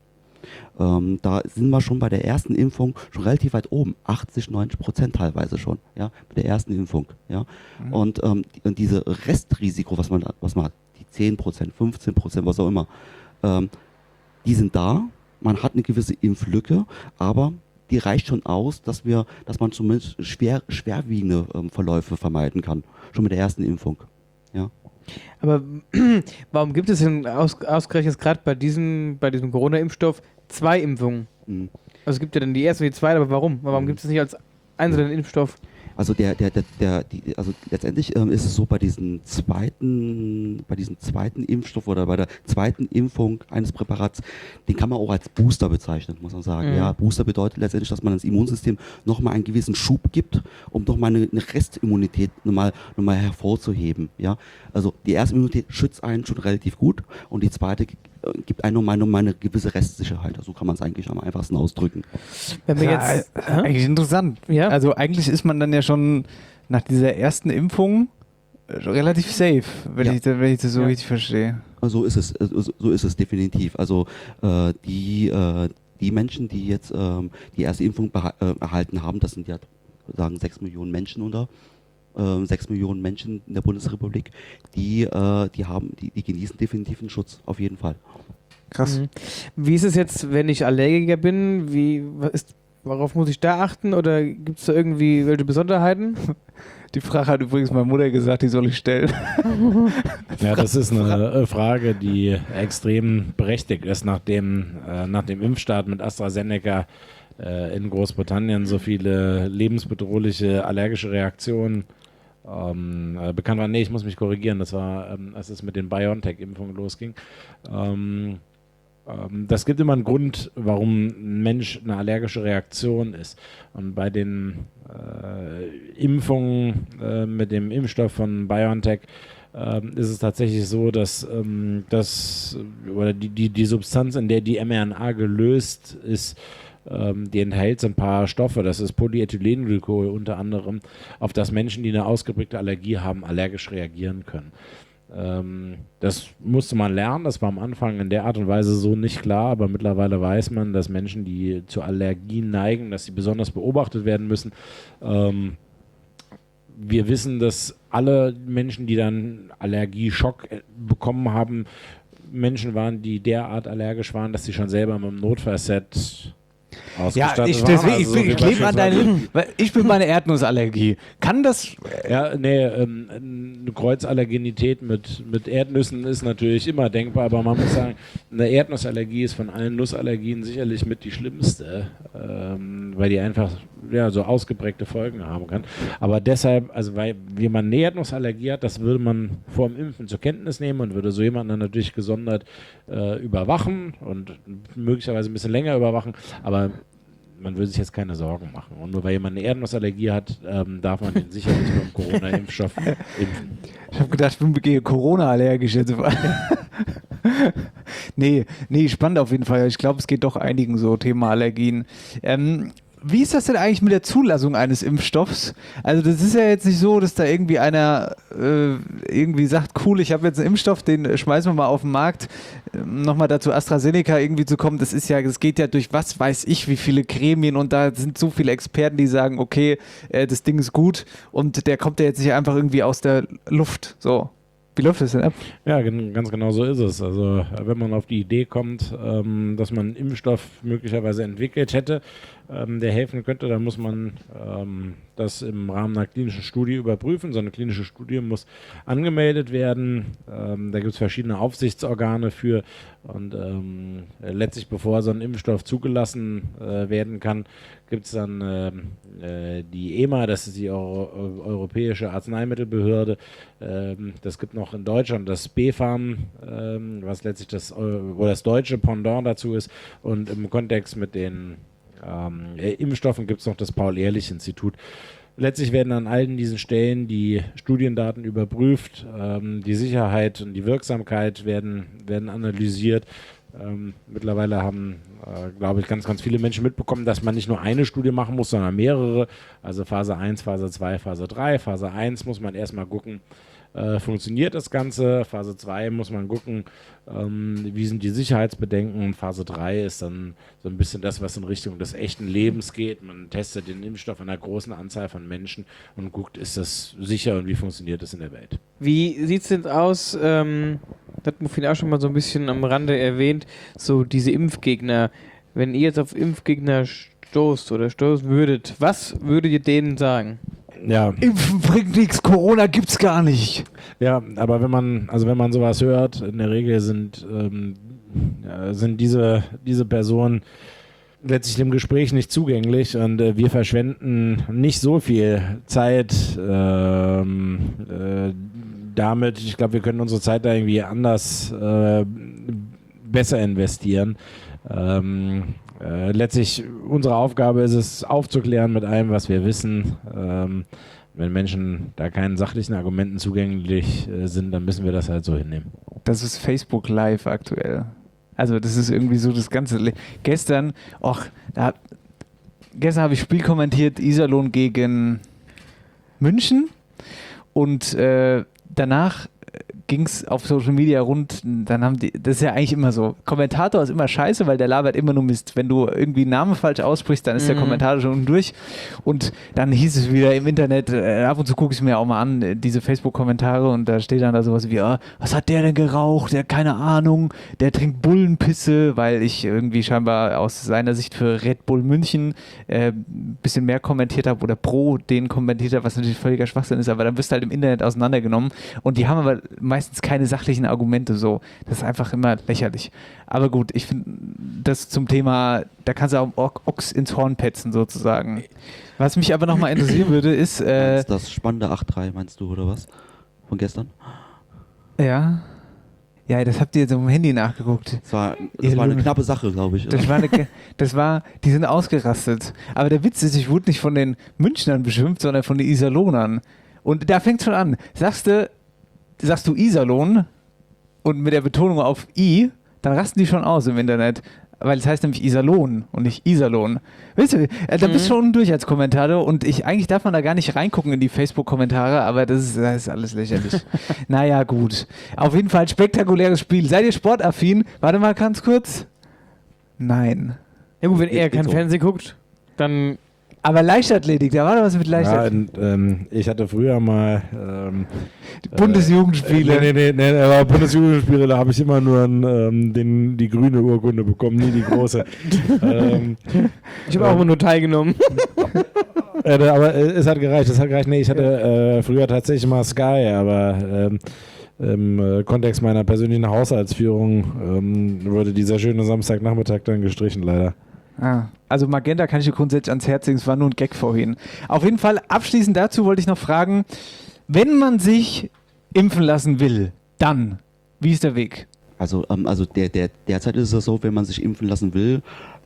da sind wir schon bei der ersten Impfung schon relativ weit oben, 80-90% teilweise schon, ja, mit der ersten Impfung, ja. Mhm. Und diese Restrisiko, was man hat, die 10%, 15%, was auch immer, die sind da. Man hat eine gewisse Impflücke, aber die reicht schon aus, dass man zumindest schwerwiegende Verläufe vermeiden kann, schon mit der ersten Impfung. Ja. Aber warum gibt es denn ausgerechnet gerade bei diesem Corona-Impfstoff 2 Impfungen? Mhm. Also es gibt ja dann die erste und die zweite, aber warum? Warum gibt es nicht als einzelnen Impfstoff? Also also letztendlich ist es so, bei diesem zweiten Impfstoff oder bei der zweiten Impfung eines Präparats, den kann man auch als Booster bezeichnen, muss man sagen. Mhm. Ja, Booster bedeutet letztendlich, dass man das Immunsystem nochmal einen gewissen Schub gibt, um nochmal eine Restimmunität nochmal hervorzuheben. Ja? Also die erste Immunität schützt einen schon relativ gut und die zweite gibt einem nochmal eine gewisse Restsicherheit. So kann man es eigentlich am einfachsten ausdrücken. Wenn wir jetzt, eigentlich interessant. Ja? Also eigentlich ist man dann ja schon nach dieser ersten Impfung relativ safe, wenn ich das so richtig verstehe. So ist es definitiv. Also die Menschen, die jetzt die erste Impfung erhalten haben, das sind ja, sagen 6 Millionen Menschen 6 Millionen Menschen in der Bundesrepublik, die genießen definitiv einen Schutz, auf jeden Fall. Krass. Mhm. Wie ist es jetzt, wenn ich Allergiker bin? Worauf muss ich da achten oder gibt es da irgendwie welche Besonderheiten? Die Frage hat übrigens meine Mutter gesagt, die soll ich stellen. Ja, das ist eine Frage, die extrem berechtigt ist, nachdem nach dem Impfstart mit AstraZeneca in Großbritannien so viele lebensbedrohliche allergische Reaktionen bekannt waren. Nee, ich muss mich korrigieren, das war, als es mit den BioNTech-Impfungen losging. Das gibt immer einen Grund, warum ein Mensch eine allergische Reaktion ist. Und bei den Impfungen mit dem Impfstoff von BioNTech ist es tatsächlich so, dass die Substanz, in der die mRNA gelöst ist, die enthält so ein paar Stoffe, das ist Polyethylenglykol unter anderem, auf das Menschen, die eine ausgeprägte Allergie haben, allergisch reagieren können. Das musste man lernen, das war am Anfang in der Art und Weise so nicht klar, aber mittlerweile weiß man, dass Menschen, die zu Allergien neigen, dass sie besonders beobachtet werden müssen. Wir wissen, dass alle Menschen, die dann Allergieschock bekommen haben, Menschen waren, die derart allergisch waren, dass sie schon selber mit dem Notfallset ausgestattet waren. Ich klebe an deinen Lippen, weil ich bin meine Erdnussallergie. Kann das... Ja, nee, eine Kreuzallergenität mit Erdnüssen ist natürlich immer denkbar, aber man muss sagen, eine Erdnussallergie ist von allen Nussallergien sicherlich mit die schlimmste, weil die einfach so ausgeprägte Folgen haben kann. Aber deshalb, also wie man eine Erdnussallergie hat, das würde man vor dem Impfen zur Kenntnis nehmen und würde so jemanden dann natürlich gesondert überwachen und möglicherweise ein bisschen länger überwachen, aber man würde sich jetzt keine Sorgen machen. Und nur weil jemand eine Erdnussallergie hat, darf man den sicherlich mit dem Corona-Impfstoff impfen. Ich habe gedacht, ich bin Corona-allergisch jetzt. Nee, spannend auf jeden Fall. Ich glaube, es geht doch einigen so, Thema Allergien. Wie ist das denn eigentlich mit der Zulassung eines Impfstoffs? Also das ist ja jetzt nicht so, dass da irgendwie einer irgendwie sagt, cool, ich habe jetzt einen Impfstoff, den schmeißen wir mal auf den Markt. Nochmal dazu AstraZeneca irgendwie zu kommen, das geht ja durch was weiß ich, wie viele Gremien und da sind so viele Experten, die sagen, okay, das Ding ist gut und der kommt ja jetzt nicht einfach irgendwie aus der Luft, so. Wie läuft das denn ab? Ja, ganz genau so ist es. Also wenn man auf die Idee kommt, dass man einen Impfstoff möglicherweise entwickelt hätte, der helfen könnte, dann muss man das im Rahmen einer klinischen Studie überprüfen. So eine klinische Studie muss angemeldet werden. Da gibt es verschiedene Aufsichtsorgane für und letztlich, bevor so ein Impfstoff zugelassen werden kann, gibt es dann die EMA, das ist die Europäische Arzneimittelbehörde. Das gibt noch in Deutschland das BfArM, was letztlich das deutsche Pendant dazu ist. Und im Kontext mit den Impfstoffen gibt es noch das Paul-Ehrlich-Institut. Letztlich werden an allen diesen Stellen die Studiendaten überprüft, die Sicherheit und die Wirksamkeit werden analysiert. Mittlerweile haben, glaube ich, ganz, ganz viele Menschen mitbekommen, dass man nicht nur eine Studie machen muss, sondern mehrere. Also Phase 1, Phase 2, Phase 3. Phase 1 muss man erstmal gucken, funktioniert das Ganze. Phase 2 muss man gucken, wie sind die Sicherheitsbedenken. Und Phase 3 ist dann so ein bisschen das, was in Richtung des echten Lebens geht. Man testet den Impfstoff an einer großen Anzahl von Menschen und guckt, ist das sicher und wie funktioniert das in der Welt. Wie sieht es denn aus, das hat Muffin auch schon mal so ein bisschen am Rande erwähnt, so diese Impfgegner. Wenn ihr jetzt auf Impfgegner stoßen würdet, was würdet ihr denen sagen? Ja. Impfen bringt nichts, Corona gibt's gar nicht. Ja, aber wenn man sowas hört, in der Regel sind diese Personen letztlich dem Gespräch nicht zugänglich und wir verschwenden nicht so viel Zeit damit. Ich glaube, wir können unsere Zeit da irgendwie anders besser investieren. Letztlich unsere Aufgabe ist es, aufzuklären mit allem, was wir wissen. Wenn Menschen da keinen sachlichen Argumenten zugänglich sind, dann müssen wir das halt so hinnehmen. Das ist Facebook Live aktuell. Also das ist irgendwie so das Ganze. Gestern habe ich Spiel kommentiert, Iserlohn gegen München und danach ging es auf Social Media rund, dann haben die, das ist ja eigentlich immer so, Kommentator ist immer scheiße, weil der labert immer nur Mist. Wenn du irgendwie einen Namen falsch aussprichst, dann ist der Kommentator schon durch und dann hieß es wieder im Internet, ab und zu gucke ich es mir auch mal an, diese Facebook-Kommentare und da steht dann da sowas wie, was hat der denn geraucht, der keine Ahnung, der trinkt Bullenpisse, weil ich irgendwie scheinbar aus seiner Sicht für Red Bull München ein bisschen mehr kommentiert habe oder pro den kommentiert habe, was natürlich völliger Schwachsinn ist, aber dann wirst du halt im Internet auseinandergenommen und die haben aber meistens keine sachlichen Argumente so. Das ist einfach immer lächerlich. Aber gut, ich finde das zum Thema, da kannst du auch Ochs ins Horn petzen sozusagen. Was mich aber nochmal interessieren würde, ist... das spannende 8-3 meinst du, oder was? Von gestern? Ja. Ja, das habt ihr jetzt auf dem Handy nachgeguckt. Das war eine knappe Sache, glaube ich. Die sind ausgerastet. Aber der Witz ist, ich wurde nicht von den Münchnern beschimpft, sondern von den Iserlohnern. Und da fängt es schon an. Sagst du Iserlohn und mit der Betonung auf I, dann rasten die schon aus im Internet. weil es heißt nämlich Iserlohn und nicht Iserlohn. Weißt du, da bist du schon durch als Kommentator und eigentlich darf man da gar nicht reingucken in die Facebook-Kommentare, aber das ist alles lächerlich. Naja, gut. Auf jeden Fall spektakuläres Spiel. Seid ihr sportaffin? Warte mal ganz kurz. Nein. Ja gut, wenn er kein Fernsehen guckt, dann... Aber Leichtathletik, da war doch was mit Leichtathletik. Ja, ich hatte früher mal Bundesjugendspiele. Nee, aber Bundesjugendspiele, da habe ich immer nur die grüne Urkunde bekommen, nie die große. Ich habe auch immer nur teilgenommen. Aber es hat gereicht, Nee, ich hatte früher tatsächlich mal Sky, aber im Kontext meiner persönlichen Haushaltsführung wurde dieser schöne Samstagnachmittag dann gestrichen, leider. Also Magenta kann ich dir grundsätzlich ans Herz legen, es war nur ein Gag vorhin. Auf jeden Fall, abschließend dazu wollte ich noch fragen, wenn man sich impfen lassen will, dann, wie ist der Weg? Also derzeit ist es so, wenn man sich impfen lassen will,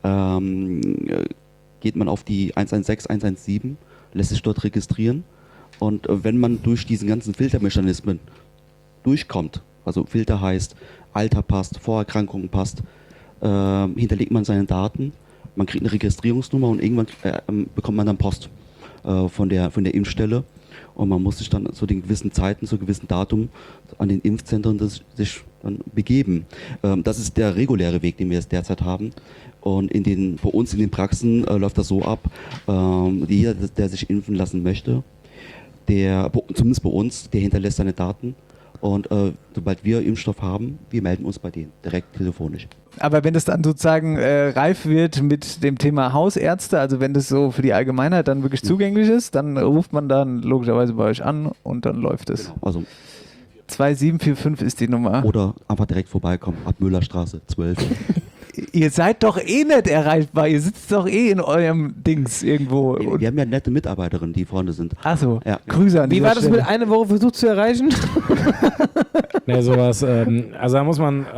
geht man auf die 116, 117, lässt sich dort registrieren und wenn man durch diesen ganzen Filtermechanismen durchkommt, also Filter heißt, Alter passt, Vorerkrankungen passt, hinterlegt man seine Daten, man kriegt eine Registrierungsnummer und irgendwann bekommt man dann Post von der Impfstelle und man muss sich dann zu den gewissen Zeiten, zu gewissen Datum an den Impfzentren sich dann begeben. Das ist der reguläre Weg, den wir jetzt derzeit haben und bei uns in den Praxen läuft das so ab, jeder, der sich impfen lassen möchte, zumindest bei uns, der hinterlässt seine Daten und sobald wir Impfstoff haben, wir melden uns bei denen direkt telefonisch. Aber wenn das dann sozusagen reif wird mit dem Thema Hausärzte, also wenn das so für die Allgemeinheit dann wirklich zugänglich ist, dann ruft man dann logischerweise bei euch an und dann läuft es. Genau, also 2745 ist die Nummer. Oder einfach direkt vorbeikommen, ab Müllerstraße 12. Ihr seid doch eh nicht erreichbar, ihr sitzt doch eh in eurem Dings irgendwo. Wir haben ja nette Mitarbeiterinnen, die vorne sind. Achso, ja. Grüße an Wie war das Stelle. mit einer Woche versucht zu erreichen? Nee, sowas. Also da muss man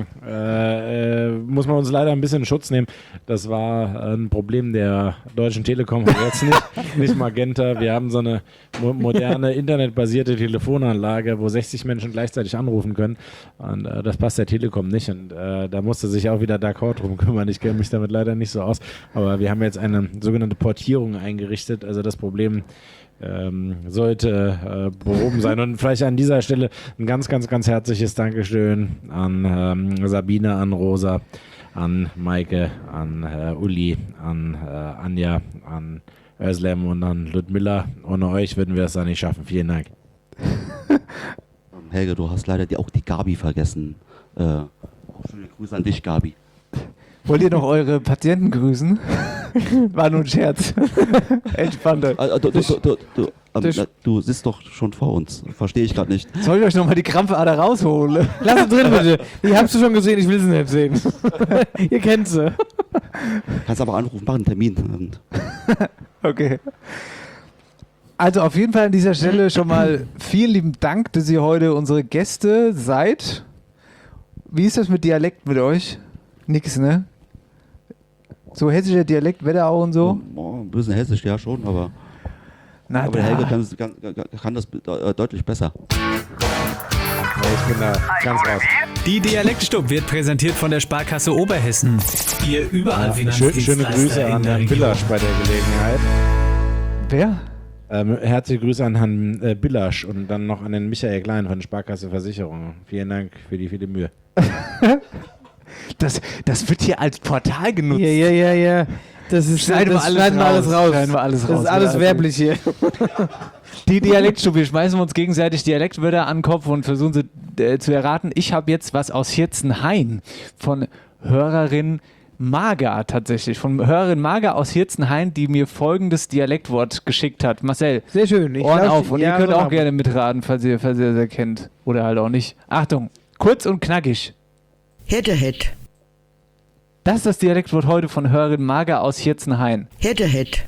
uns leider ein bisschen in Schutz nehmen. Das war ein Problem der Deutschen Telekom, jetzt nicht Magenta. Wir haben so eine moderne internetbasierte Telefonanlage, wo 60 Menschen gleichzeitig anrufen können. Und das passt der Telekom nicht. Und da musste sich auch wieder D'accord drum kümmern. Ich kenne mich damit leider nicht so aus. Aber wir haben jetzt eine sogenannte Portierung eingerichtet. Also das Problem sollte behoben sein. Und vielleicht an dieser Stelle ein ganz, ganz, ganz herzliches Dankeschön an Sabine, an Rosa, an Maike, an Uli, an Anja, an Özlem und an Ludmilla. Ohne euch würden wir es da nicht schaffen. Vielen Dank. Helge, du hast leider auch die Gabi vergessen. Schöne Grüße an dich, Gabi. Wollt ihr noch eure Patienten grüßen? War nur ein Scherz. Entspannt euch. Du sitzt doch schon vor uns. Verstehe ich gerade nicht. Soll ich euch nochmal die Krampfader rausholen? Lass sie drin, bitte. Die habt ihr schon gesehen, ich will sie nicht sehen. Ihr kennt sie. Kannst aber anrufen, mach einen Termin. Okay. Also auf jeden Fall an dieser Stelle schon mal vielen lieben Dank, dass ihr heute unsere Gäste seid. Wie ist das mit Dialekt mit euch? Nix, ne? So hessischer Dialekt, Wetterau und so? Ein bisschen hessisch, ja schon, aber der Helge kann das deutlich besser. Ich bin da ganz raus. Die Dialektstub wird präsentiert von der Sparkasse Oberhessen. Ihr überall Schöne Grüße an Herrn Billasch bei der Gelegenheit. Wer? Herzliche Grüße an Herrn Billasch und dann noch an den Michael Klein von der Sparkasse Versicherung. Vielen Dank für die viele Mühe. Das wird hier als Portal genutzt. Ja. Das ist schneiden wir alles raus. Das ist alles werblich hier. Die Dialektstube, wir schmeißen uns gegenseitig Dialektwörter an den Kopf und versuchen sie zu erraten. Ich habe jetzt was aus Hirzenhain von Hörerin Marga tatsächlich. Von Hörerin Marga aus Hirzenhain, die mir folgendes Dialektwort geschickt hat. Marcel, sehr schön. Ohren auf. Und ihr könnt auch gerne mitraten, falls ihr es kennt. Oder halt auch nicht. Achtung, kurz und knackig. Hätte. Das ist das Dialektwort heute von Hörerin Marga aus Hirzenhain. Hätte.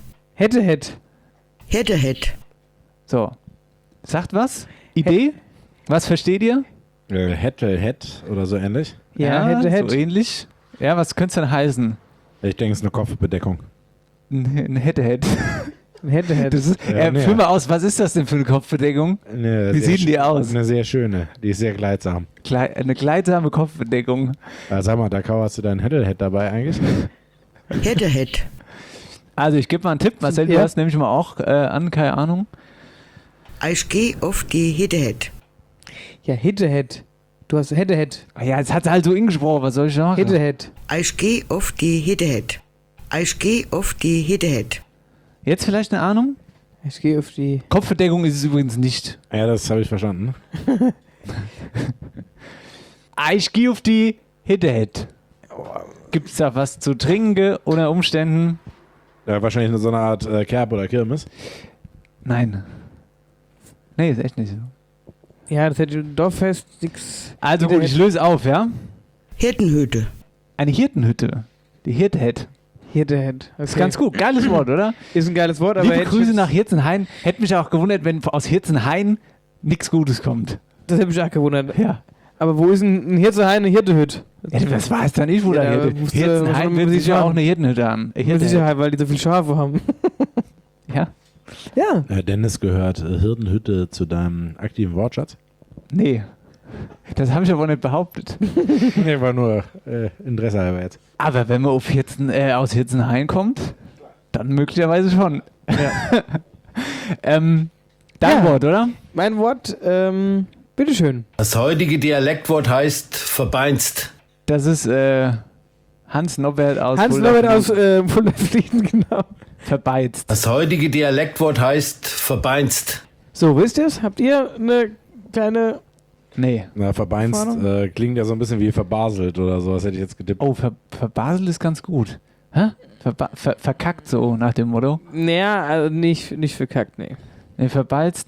So. Sagt was? Idee? Was versteht ihr? Hätte oder so ähnlich. Ja, hätte. So ähnlich. Ja, was könnte es denn heißen? Ich denke, es ist eine Kopfbedeckung. Ein hätte. Head-to-Head. Führ mal aus, was ist das denn für eine Kopfbedeckung? Wie sieht die aus? Eine sehr schöne, die ist sehr kleidsam. Eine kleidsame Kopfbedeckung. Sag mal, Dakau, hast du deinen Head dabei eigentlich? Head. Also ich gebe mal einen Tipp, Marcel, du hast nämlich mal auch an, keine Ahnung. Ich gehe auf die Head. Ja, Head. Du hast Head. Ja, jetzt hat sie halt so ingesprochen, was soll ich sagen? Head. Ich gehe auf die Head. Ich gehe auf die Head. Jetzt vielleicht eine Ahnung? Ich gehe auf die... Kopfbedeckung ist es übrigens nicht. Ja, das habe ich verstanden. Ich gehe auf die Head. Gibt es da was zu trinken unter Umständen? Ja, wahrscheinlich so eine Art Kerb oder Kirmes. Nein. Nee, ist echt nicht so. Ja, das hätte Dorffest nix. Also gut, ich löse auf, ja? Hirtenhütte. Eine Hirtenhütte. Die Hirtenhead. Hirtenhead. Okay. Ist ganz gut. Geiles Wort, oder? Ist ein geiles Wort, aber... Liebe Grüße nach Hirzenhain. Hätte mich auch gewundert, wenn aus Hirzenhain nichts Gutes kommt. Das hätte mich auch gewundert. Ja. Aber wo ist ein Hirzenhain, eine Hirtehütte? Ja, das weiß dann nicht, wo der Hirte. Hirzenhain will sich ja auch eine Hirtenhütte haben. Mit Sicherheit, weil die so viel Schafe haben. Ja. Ja. Dennis, gehört Hirtenhütte zu deinem aktiven Wortschatz? Nee. Das habe ich aber nicht behauptet. Nee, war nur Interesse halber jetzt. Aber wenn man auf aus Hirzenhain kommt, dann möglicherweise schon. Ja. Dein Wort, oder? Mein Wort, bitteschön. Das heutige Dialektwort heißt verbeinst. Das ist Hans Norbert aus Fulda-Flieden, genau. Verbeinst. Das heutige Dialektwort heißt verbeinst. So, wisst ihr es? Habt ihr eine kleine... Nee. Na, verbeinst klingt ja so ein bisschen wie verbaselt oder so, das hätte ich jetzt getippt. Oh, verbaselt ist ganz gut. Hä? Verkackt so nach dem Motto? Naja, also nicht verkackt, nee. Nee, verbeizt.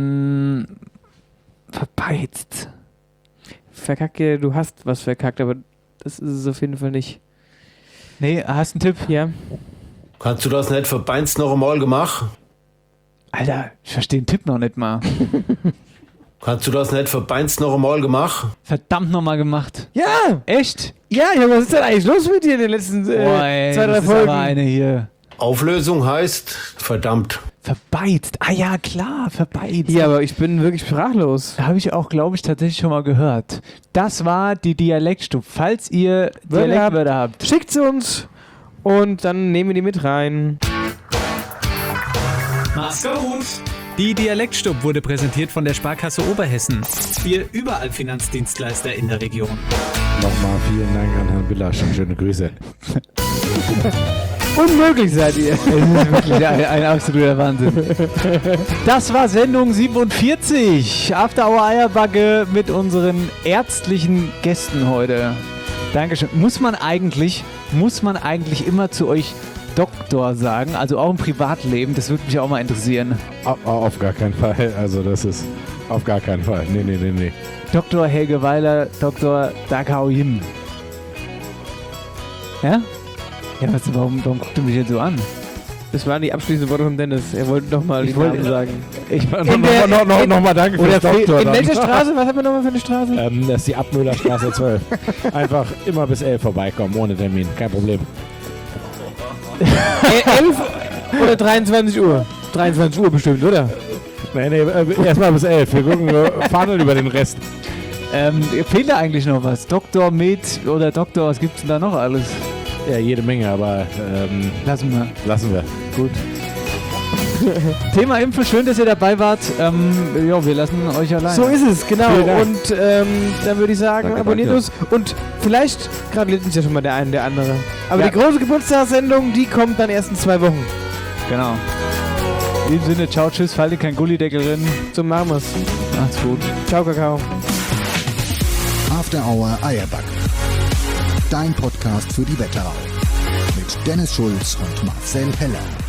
Verbeizt. Verkacke, du hast was verkackt, aber das ist es auf jeden Fall nicht. Nee, hast du einen Tipp? Ja. Kannst du das nicht verbeinst noch einmal gemacht? Alter, ich verstehe den Tipp noch nicht mal. Kannst du das nicht verbeinst noch einmal gemacht? Verdammt nochmal gemacht. Ja! Echt? Ja, was ist denn eigentlich los mit dir in den letzten 2-3 das ist Folgen? aber eine hier. Auflösung heißt verdammt. Verbeizt. Ah ja, klar, verbeizt. Ja, aber ich bin wirklich sprachlos. Habe ich auch, glaube ich, tatsächlich schon mal gehört. Das war die Dialektstub. Falls ihr Dialektwörter habt, schickt sie uns und dann nehmen wir die mit rein. Mach's gut! Die Dialektstub wurde präsentiert von der Sparkasse Oberhessen. Wir überall Finanzdienstleister in der Region. Nochmal vielen Dank an Herrn Billasch und schöne Grüße. Unmöglich seid ihr. Es ist wirklich ein absoluter Wahnsinn. Das war Sendung 47. After Hour Eierbacke mit unseren ärztlichen Gästen heute. Dankeschön. Muss man eigentlich immer zu euch Doktor sagen, also auch im Privatleben? Das würde mich auch mal interessieren. Auf gar keinen Fall. Also das ist auf gar keinen Fall. Nee. Dr. Helge Weiler, Dr. Dakau Yin. Ja? Ja, warum guckt ihr mich jetzt so an? Das waren die abschließenden Worte von Dennis. Er wollte nochmal die Namen sagen. Nochmal danke fürs Doktor. In welcher Straße? Was haben wir nochmal für eine Straße? Das ist die Abmüllerstraße 12. Einfach immer bis 11 vorbeikommen, ohne Termin. Kein Problem. 11 oder 23 Uhr? 23 Uhr bestimmt, oder? Nee, erstmal bis 11. Wir gucken, fahren über den Rest. Fehlt da eigentlich noch was? Doktor, Med oder Doktor, was gibt's denn da noch alles? Ja, jede Menge, aber lassen wir. Gut. Thema Impfen, schön, dass ihr dabei wart. Wir lassen euch allein. So ist es, genau. Und dann würde ich sagen, abonniert uns. Und vielleicht gratuliert uns ja schon mal der eine, der andere. Aber die große Geburtstagssendung, die kommt dann erst in 2 Wochen. Genau. In diesem Sinne, ciao, tschüss, faltet kein Gullideckel drin. So machen wir's. Macht's gut. Ciao, Kakao. After Hour Eierback. Dein Podcast für die Wetterau. Mit Dennis Schulz und Marcel Heller.